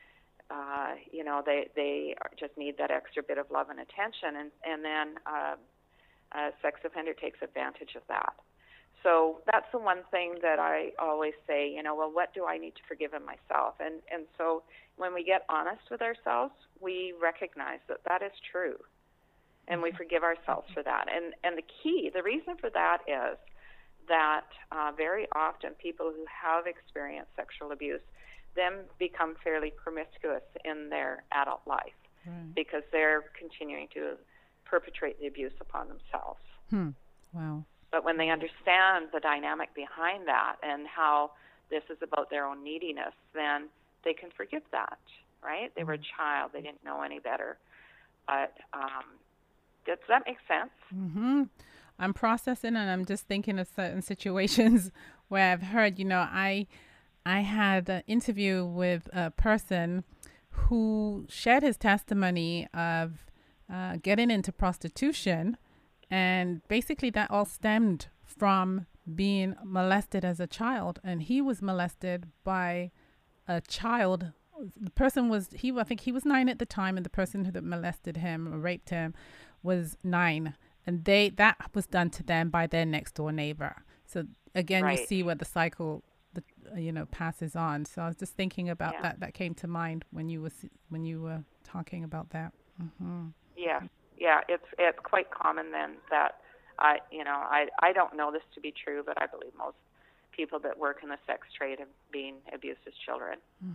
Speaker 2: they just need that extra bit of love and attention. And then a sex offender takes advantage of that. So that's the one thing that I always say, well, what do I need to forgive in myself? And so when we get honest with ourselves, we recognize that is true. And we forgive ourselves for that. And the reason for that is that very often people who have experienced sexual abuse then become fairly promiscuous in their adult life because they're continuing to perpetrate the abuse upon themselves.
Speaker 1: Wow.
Speaker 2: But when they understand the dynamic behind that and how this is about their own neediness, then they can forgive that, right? They were a child. They didn't know any better. But does that make sense?
Speaker 1: I'm processing, and I'm just thinking of certain situations where I've heard, I had an interview with a person who shared his testimony of getting into prostitution. And basically that all stemmed from being molested as a child. And he was molested by a child. The person I think he was 9 at the time, and the person who molested him or raped him was 9. And that was done to them by their next door neighbor. So again, you see where the cycle, passes on. So I was just thinking about that. That came to mind when you were talking about that.
Speaker 2: Yeah, it's quite common then that I don't know this to be true, but I believe most people that work in the sex trade have been abused as children.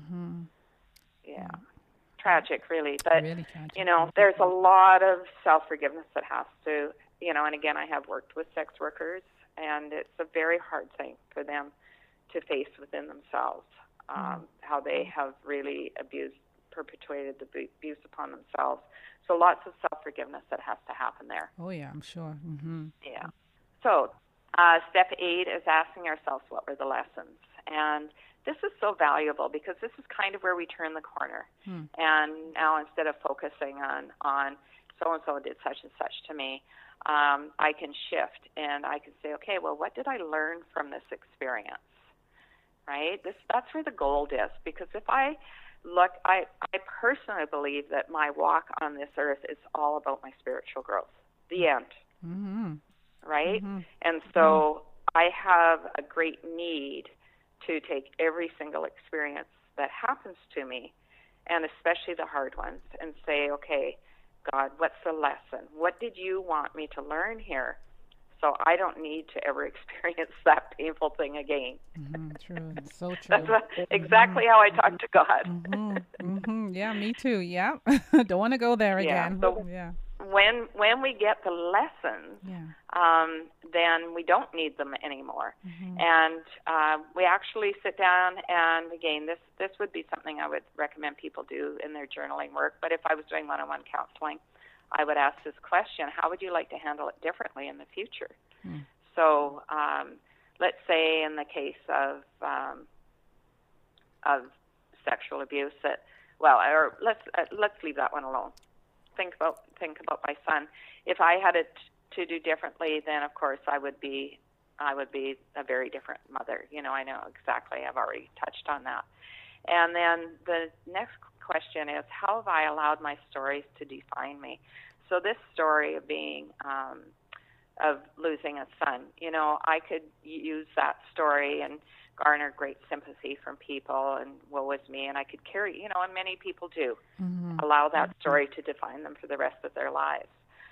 Speaker 2: Yeah, tragic, really. But
Speaker 1: really tragic.
Speaker 2: There's a lot of self-forgiveness that has to, and again, I have worked with sex workers, and it's a very hard thing for them to face within themselves, how they have really perpetuated the abuse upon themselves. So lots of self-forgiveness that has to happen there.
Speaker 1: Oh, yeah, I'm sure.
Speaker 2: Yeah. So step 8 is asking ourselves what were the lessons. And this is so valuable because this is kind of where we turn the corner. And now instead of focusing on so-and-so did such and such to me, I can shift and I can say, okay, well, what did I learn from this experience? right? That's where the gold is, because if I look, I personally believe that my walk on this earth is all about my spiritual growth. The end.
Speaker 1: Mm-hmm.
Speaker 2: Right?
Speaker 1: Mm-hmm.
Speaker 2: And so I have a great need to take every single experience that happens to me, and especially the hard ones, and say, okay, God, what's the lesson? What did you want me to learn here? So I don't need to ever experience that painful thing again.
Speaker 1: Mm-hmm. True. So true.
Speaker 2: That's exactly how I talk to God.
Speaker 1: Mm-hmm. Mm-hmm. Yeah, me too. Yeah. Don't want to go there again.
Speaker 2: So
Speaker 1: yeah.
Speaker 2: When we get the lessons, then we don't need them anymore.
Speaker 1: Mm-hmm.
Speaker 2: And we actually sit down, and again, this would be something I would recommend people do in their journaling work. But if I was doing one-on-one counseling, I would ask this question: how would you like to handle it differently in the future? So let's say in the case of sexual abuse, or let's leave that one alone. Think about my son. If I had it to do differently, then of course I would be a very different mother. I know exactly. I've already touched on that. And then the next question is, how have I allowed my stories to define me? So this story of being of losing a son, I could use that story and garner great sympathy from people, and woe is me, and I could carry, and many people do, allow that story to define them for the rest of their lives.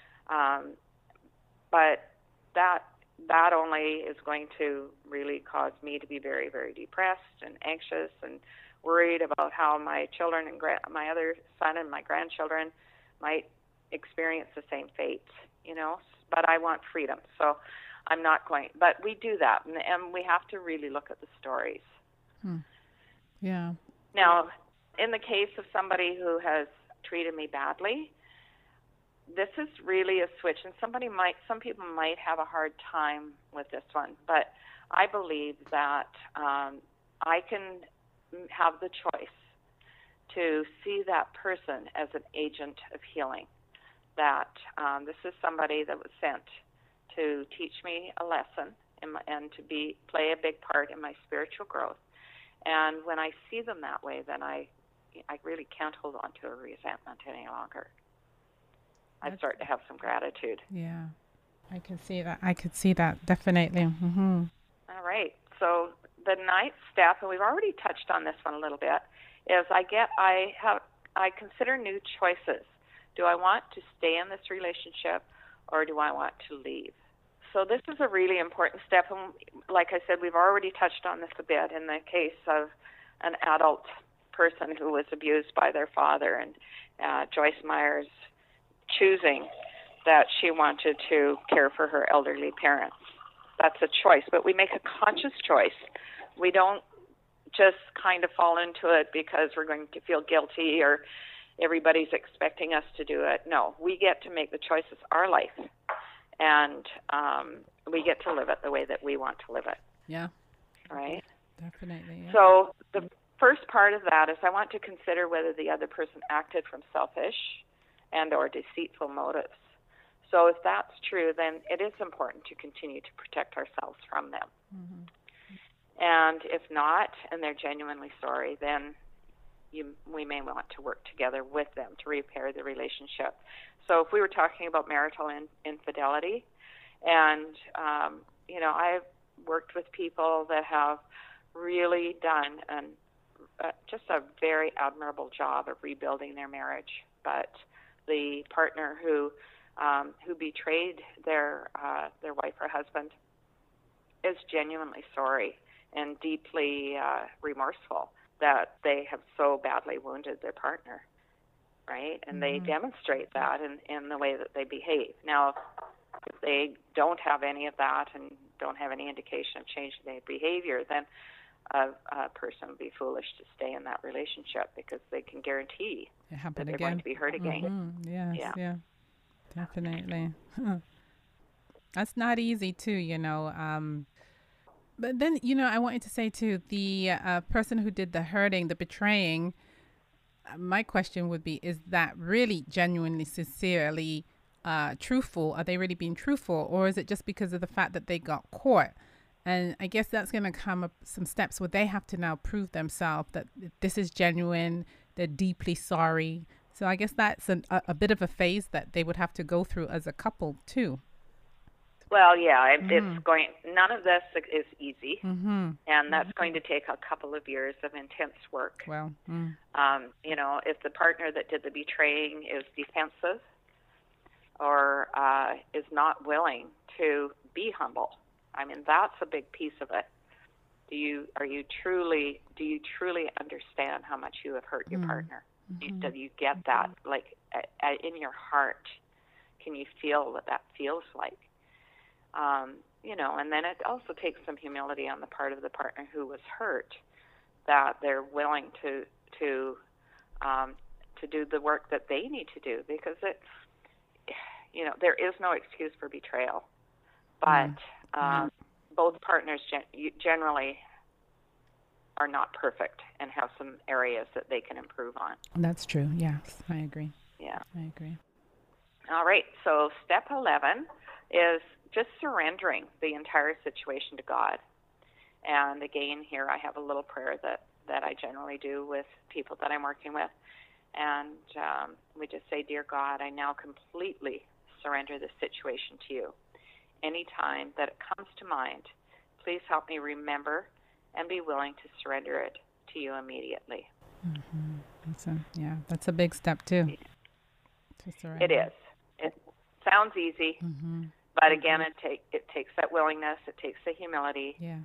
Speaker 2: But that only is going to really cause me to be very, very depressed and anxious and worried about how my children and my other son and my grandchildren might experience the same fate, but I want freedom. So I'm not going, but we do that, and we have to really look at the stories.
Speaker 1: Yeah.
Speaker 2: Now, in the case of somebody who has treated me badly, this is really a switch, and some people might have a hard time with this one, but I believe that I can have the choice to see that person as an agent of healing, that this is somebody that was sent to teach me a lesson and to play a big part in my spiritual growth. And when I see them that way, then I really can't hold on to a resentment any longer. I start to have some gratitude.
Speaker 1: Yeah, I can see that. I could see that, definitely. Mm-hmm.
Speaker 2: All right. So the ninth step, and we've already touched on this one a little bit, is I consider new choices. Do I want to stay in this relationship, or do I want to leave? So this is a really important step, and like I said, we've already touched on this a bit in the case of an adult person who was abused by their father, and Joyce Myers choosing that she wanted to care for her elderly parents. That's a choice, but we make a conscious choice. We don't just kind of fall into it because we're going to feel guilty or everybody's expecting us to do it. No, we get to make the choice. It's our life, and we get to live it the way that we want to live it.
Speaker 1: Yeah.
Speaker 2: Right?
Speaker 1: Definitely. Yeah.
Speaker 2: So the first part of that is I want to consider whether the other person acted from selfish and or deceitful motives. So if that's true, then it is important to continue to protect ourselves from them. Mm-hmm. And if not, and they're genuinely sorry, then we may want to work together with them to repair the relationship. So if we were talking about marital infidelity, and I've worked with people that have really done just a very admirable job of rebuilding their marriage, but the partner who betrayed their wife or husband is genuinely sorry and deeply remorseful that they have so badly wounded their partner, right? And they demonstrate that in the way that they behave. Now, if they don't have any of that and don't have any indication of changing their behavior, then a person would be foolish to stay in that relationship because they can guarantee that they're going to be hurt again.
Speaker 1: Yes, yeah, definitely. That's not easy too, But then, I wanted to say too, the person who did the hurting, the betraying, my question would be, is that really genuinely, sincerely truthful? Are they really being truthful? Or is it just because of the fact that they got caught And I guess that's going to come up some steps where they have to now prove themselves that this is genuine, they're deeply sorry. So I guess that's a bit of a phase that they would have to go through as a couple too.
Speaker 2: Well, yeah, it's going. None of this is easy,
Speaker 1: Mm-hmm.
Speaker 2: and that's going to take a couple of years of intense work.
Speaker 1: Well,
Speaker 2: If the partner that did the betraying is defensive or is not willing to be humble, I mean, that's a big piece of it. Do you truly understand how much you have hurt your partner?
Speaker 1: Mm-hmm.
Speaker 2: Do you get that, like, in your heart? Can you feel what that feels like? And then it also takes some humility on the part of the partner who was hurt, that they're willing to do the work that they need to do, because there is no excuse for betrayal, but both partners generally are not perfect and have some areas that they can improve on.
Speaker 1: That's true. Yes, I agree.
Speaker 2: Yeah.
Speaker 1: I agree.
Speaker 2: All right. So step 11 is just surrendering the entire situation to God. And again, here I have a little prayer that I generally do with people that I'm working with. And we just say, Dear God, I now completely surrender this situation to you. Anytime that it comes to mind, please help me remember and be willing to surrender it to you immediately.
Speaker 1: Mm-hmm. That's a big step too. To surrender.
Speaker 2: It is. It sounds easy, but again, it takes that willingness. It takes the humility.
Speaker 1: Yes.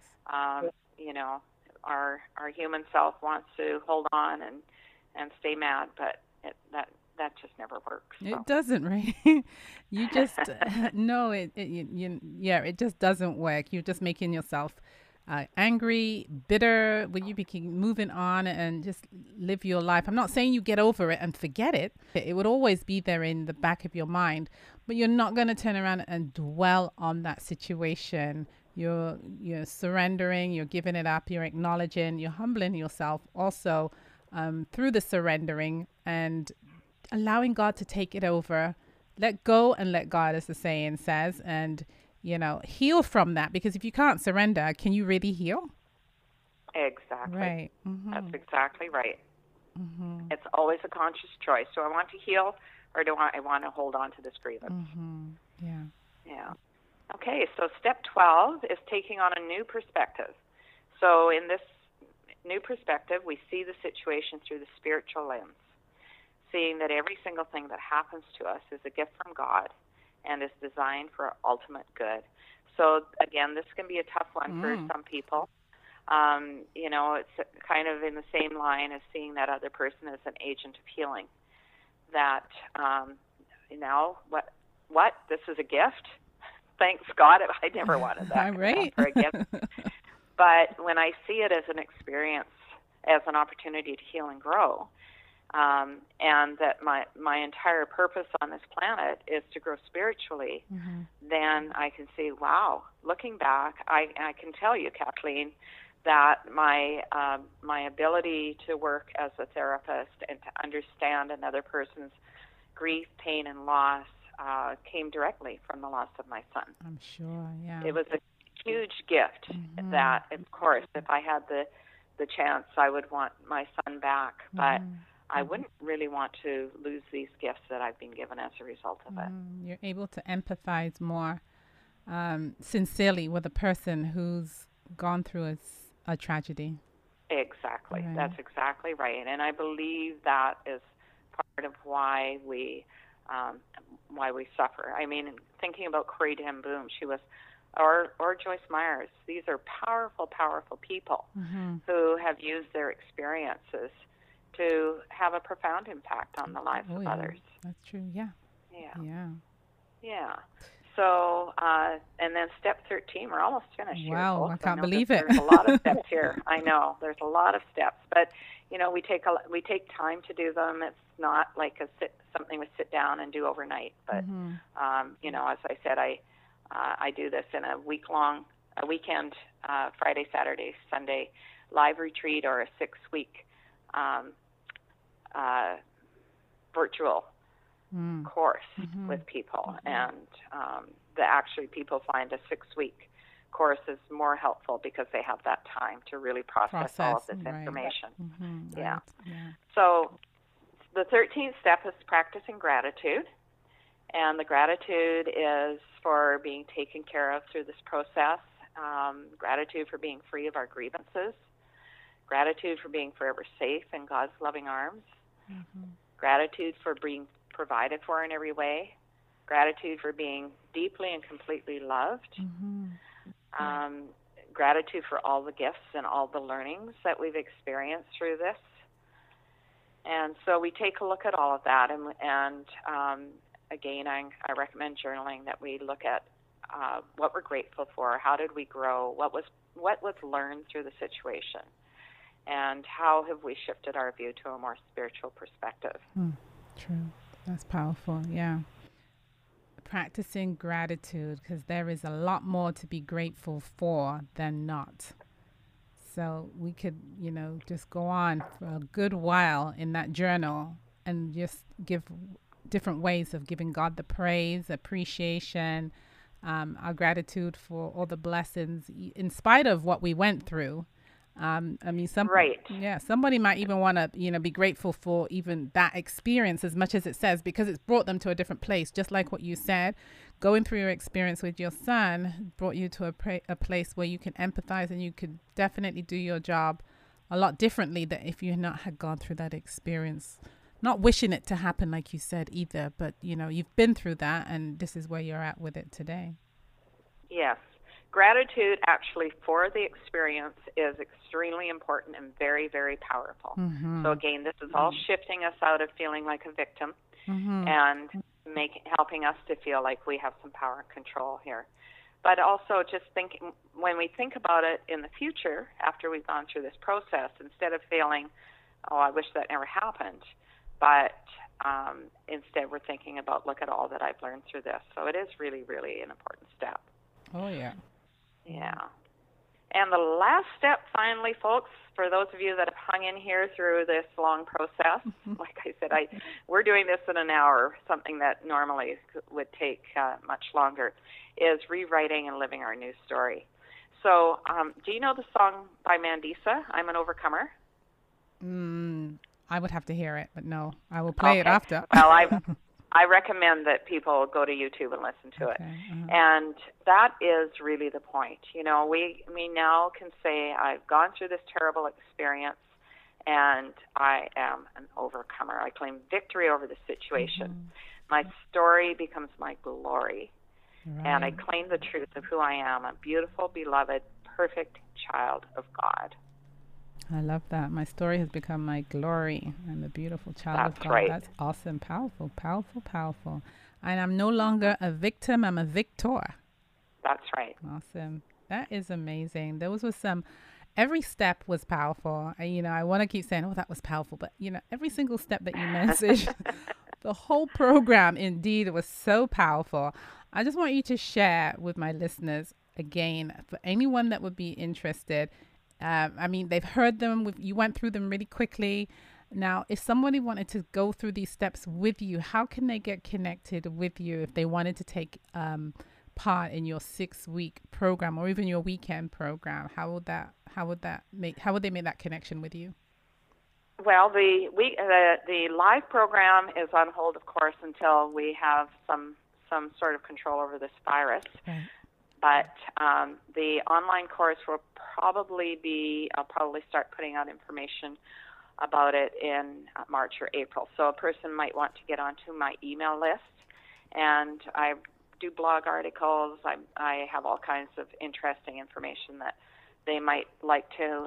Speaker 2: Our human self wants to hold on and stay mad, but that just never works. So.
Speaker 1: It doesn't, right? You just no. It just doesn't work. You're just making yourself angry, bitter. When you begin moving on and just live your life. I'm not saying you get over it and forget it. It would always be there in the back of your mind, but you're not going to turn around and dwell on that situation. You're surrendering. You're giving it up. You're acknowledging. You're humbling yourself also through the surrendering and allowing God to take it over. Let go and let God, as the saying says, and heal from that, because if you can't surrender, can you really heal?
Speaker 2: Exactly.
Speaker 1: Right.
Speaker 2: That's exactly right. It's always a conscious choice. Do I want to heal, or do I want to hold on to this grievance? Yeah. Okay, so step 12 is taking on a new perspective. So in this new perspective, we see the situation through the spiritual lens, seeing that every single thing that happens to us is a gift from God and is designed for ultimate good. So again, this can be a tough one for some people. It's kind of in the same line as seeing that other person as an agent of healing. That what? This is a gift? Thanks God, I never wanted that
Speaker 1: right.
Speaker 2: for a gift. But when I see it as an experience, as an opportunity to heal and grow, and that my entire purpose on this planet is to grow spiritually, then I can see, wow, looking back, I can tell you, Kathleen, that my ability to work as a therapist and to understand another person's grief, pain, and loss came directly from the loss of my son.
Speaker 1: I'm sure, yeah.
Speaker 2: It was a huge gift that, of course, if I had the chance, I would want my son back, but I wouldn't really want to lose these gifts that I've been given as a result of it.
Speaker 1: You're able to empathize more sincerely with a person who's gone through a tragedy.
Speaker 2: Exactly.
Speaker 1: Right.
Speaker 2: That's exactly right. And I believe that is part of why we suffer. I mean, thinking about Corrie ten Boom, she was, or Joyce Myers, these are powerful, powerful people who have used their experiences to have a profound impact on the lives of others.
Speaker 1: That's true, yeah.
Speaker 2: So, and then step 13, we're almost finished here.
Speaker 1: Wow,
Speaker 2: folks.
Speaker 1: I can't believe it.
Speaker 2: There's a lot of steps here. I know, there's a lot of steps, but we take time to do them. It's not like something we sit down and do overnight. But as I said, I do this in a weekend, Friday, Saturday, Sunday live retreat, or a 6-week virtual course with people, and actually people find a 6-week course is more helpful because they have that time to really process all of this information. Yeah.
Speaker 1: Right. Yeah.
Speaker 2: So the 13th step is practicing gratitude. And the gratitude is for being taken care of through this process, gratitude for being free of our grievances, gratitude for being forever safe in God's loving arms, gratitude for being provided for in every way, gratitude for being deeply and completely loved, gratitude for all the gifts and all the learnings that we've experienced through this. And so we take a look at all of that, and again, I recommend journaling, that we look at what we're grateful for, how did we grow, what was learned through the situation, and how have we shifted our view to a more spiritual perspective.
Speaker 1: True. That's powerful. Yeah. Practicing gratitude, because there is a lot more to be grateful for than not. So we could, just go on for a good while in that journal and just give different ways of giving God the praise, appreciation, our gratitude for all the blessings in spite of what we went through. Somebody might even want to, be grateful for even that experience as much as it says, because it's brought them to a different place. Just like what you said, going through your experience with your son brought you to a place where you can empathize, and you could definitely do your job a lot differently than if you not had gone through that experience. Not wishing it to happen, like you said, either, but, you've been through that, and this is where you're at with it today.
Speaker 2: Yes. Gratitude actually for the experience is extremely important and very, very powerful. So again, this is all shifting us out of feeling like a victim and helping us to feel like we have some power and control here. But also just thinking, when we think about it in the future, after we've gone through this process, instead of feeling, oh, I wish that never happened, but instead we're thinking about, look at all that I've learned through this. So it is really, really an important step.
Speaker 1: Oh, yeah.
Speaker 2: Yeah. And the last step, finally, folks, for those of you that have hung in here through this long process, like I said, we're doing this in an hour, something that normally would take much longer, is rewriting and living our new story. So do you know the song by Mandisa, I'm an Overcomer?
Speaker 1: I would have to hear it, but no, I will play it after.
Speaker 2: Well, I recommend that people go to YouTube and listen to it. And that is really the point. We now can say, I've gone through this terrible experience, and I am an overcomer. I claim victory over the situation. My story becomes my glory. And I claim the truth of who I am, a beautiful, beloved, perfect child of God.
Speaker 1: I love that. My story has become my glory. I'm a beautiful child of God.
Speaker 2: Right.
Speaker 1: That's awesome. Powerful, powerful, powerful. And I'm no longer a victim. I'm a victor.
Speaker 2: That's right.
Speaker 1: Awesome. That is amazing. Those were every step was powerful. I want to keep saying, oh, that was powerful. But, every single step that you mentioned, the whole program indeed was so powerful. I just want you to share with my listeners, again, for anyone that would be interested. They've heard them. You went through them really quickly. Now, if somebody wanted to go through these steps with you, how can they get connected with you if they wanted to take part in your 6-week program or even your weekend program? How would they make that connection with you?
Speaker 2: Well, the live program is on hold, of course, until we have some sort of control over this virus.
Speaker 1: Right.
Speaker 2: But the online course will I'll probably start putting out information about it in March or April. So a person might want to get onto my email list, and I do blog articles. I have all kinds of interesting information that they might like to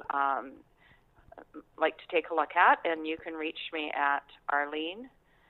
Speaker 2: take a look at, and you can reach me at Arlene,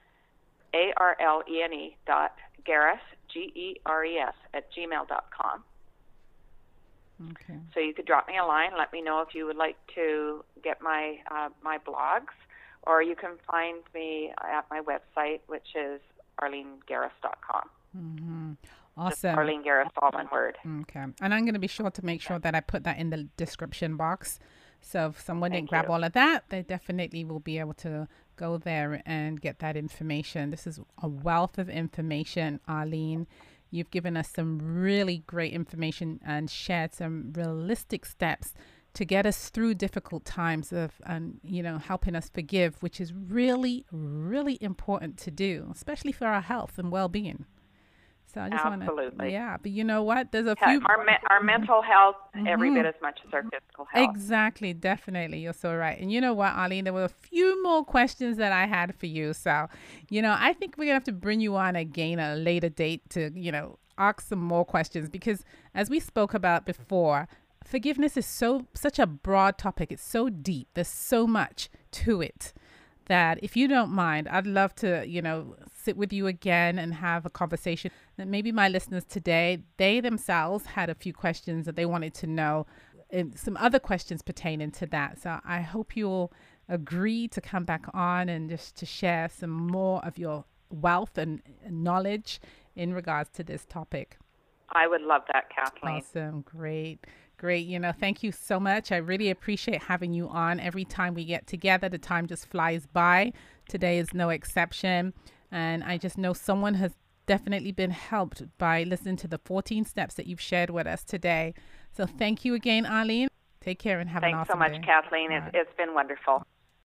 Speaker 2: ARLENE .Geres, GERES @gmail.com.
Speaker 1: Okay.
Speaker 2: So you could drop me a line, let me know if you would like to get my my blogs, or you can find me at my website, which is arlenegeres.com.
Speaker 1: Awesome.
Speaker 2: Just Arlene Geres, all one word.
Speaker 1: Okay. And I'm going to be sure to make sure that I put that in the description box. So if someone didn't grab all of that, they definitely will be able to go there and get that information. This is a wealth of information, Arlene. You've given us some really great information and shared some realistic steps to get us through difficult times and helping us forgive, which is really, really important to do, especially for our health and well-being. So I just
Speaker 2: Absolutely.
Speaker 1: But you know what? There's a few.
Speaker 2: Our mental health, every bit as much as our physical health.
Speaker 1: Exactly. Definitely. You're so right. And you know what, Arlene? There were a few more questions that I had for you. So, I think we're going to have to bring you on again at a later date to, ask some more questions, because as we spoke about before, forgiveness is such a broad topic. It's so deep. There's so much to it that if you don't mind, I'd love to, sit with you again and have a conversation. That maybe my listeners today, they themselves had a few questions that they wanted to know, and some other questions pertaining to that. So I hope you'll agree to come back on and just to share some more of your wealth and knowledge in regards to this topic.
Speaker 2: I would love that, Kathleen.
Speaker 1: Awesome. Great. Thank you so much. I really appreciate having you on. Every time we get together, the time just flies by. Today is no exception. And I just know someone has definitely been helped by listening to the 14 steps that you've shared with us today. So thank you again, Arlene. Take care and have an awesome day.
Speaker 2: Thanks so much, Kathleen. It's been wonderful.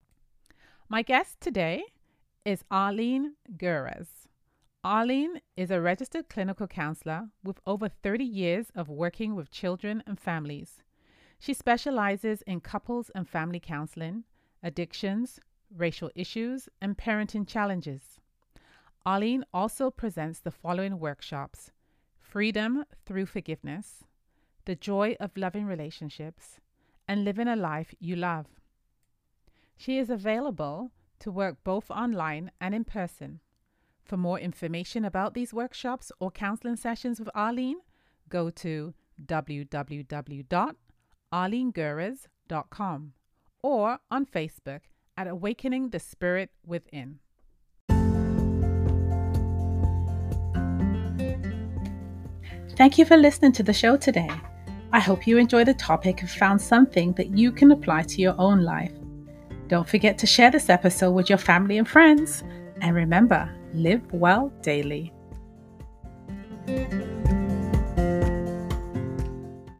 Speaker 1: My guest today is Arlene Gurez. Arlene is a registered clinical counselor with over 30 years of working with children and families. She specializes in couples and family counseling, addictions, racial issues, and parenting challenges. Arlene also presents the following workshops: Freedom Through Forgiveness, The Joy of Loving Relationships, and Living a Life You Love. She is available to work both online and in person. For more information about these workshops or counseling sessions with Arlene, go to www.arlenegurez.com or on Facebook at Awakening the Spirit Within. Thank you for listening to the show today. I hope you enjoyed the topic and found something that you can apply to your own life. Don't forget to share this episode with your family and friends. And remember, live well daily.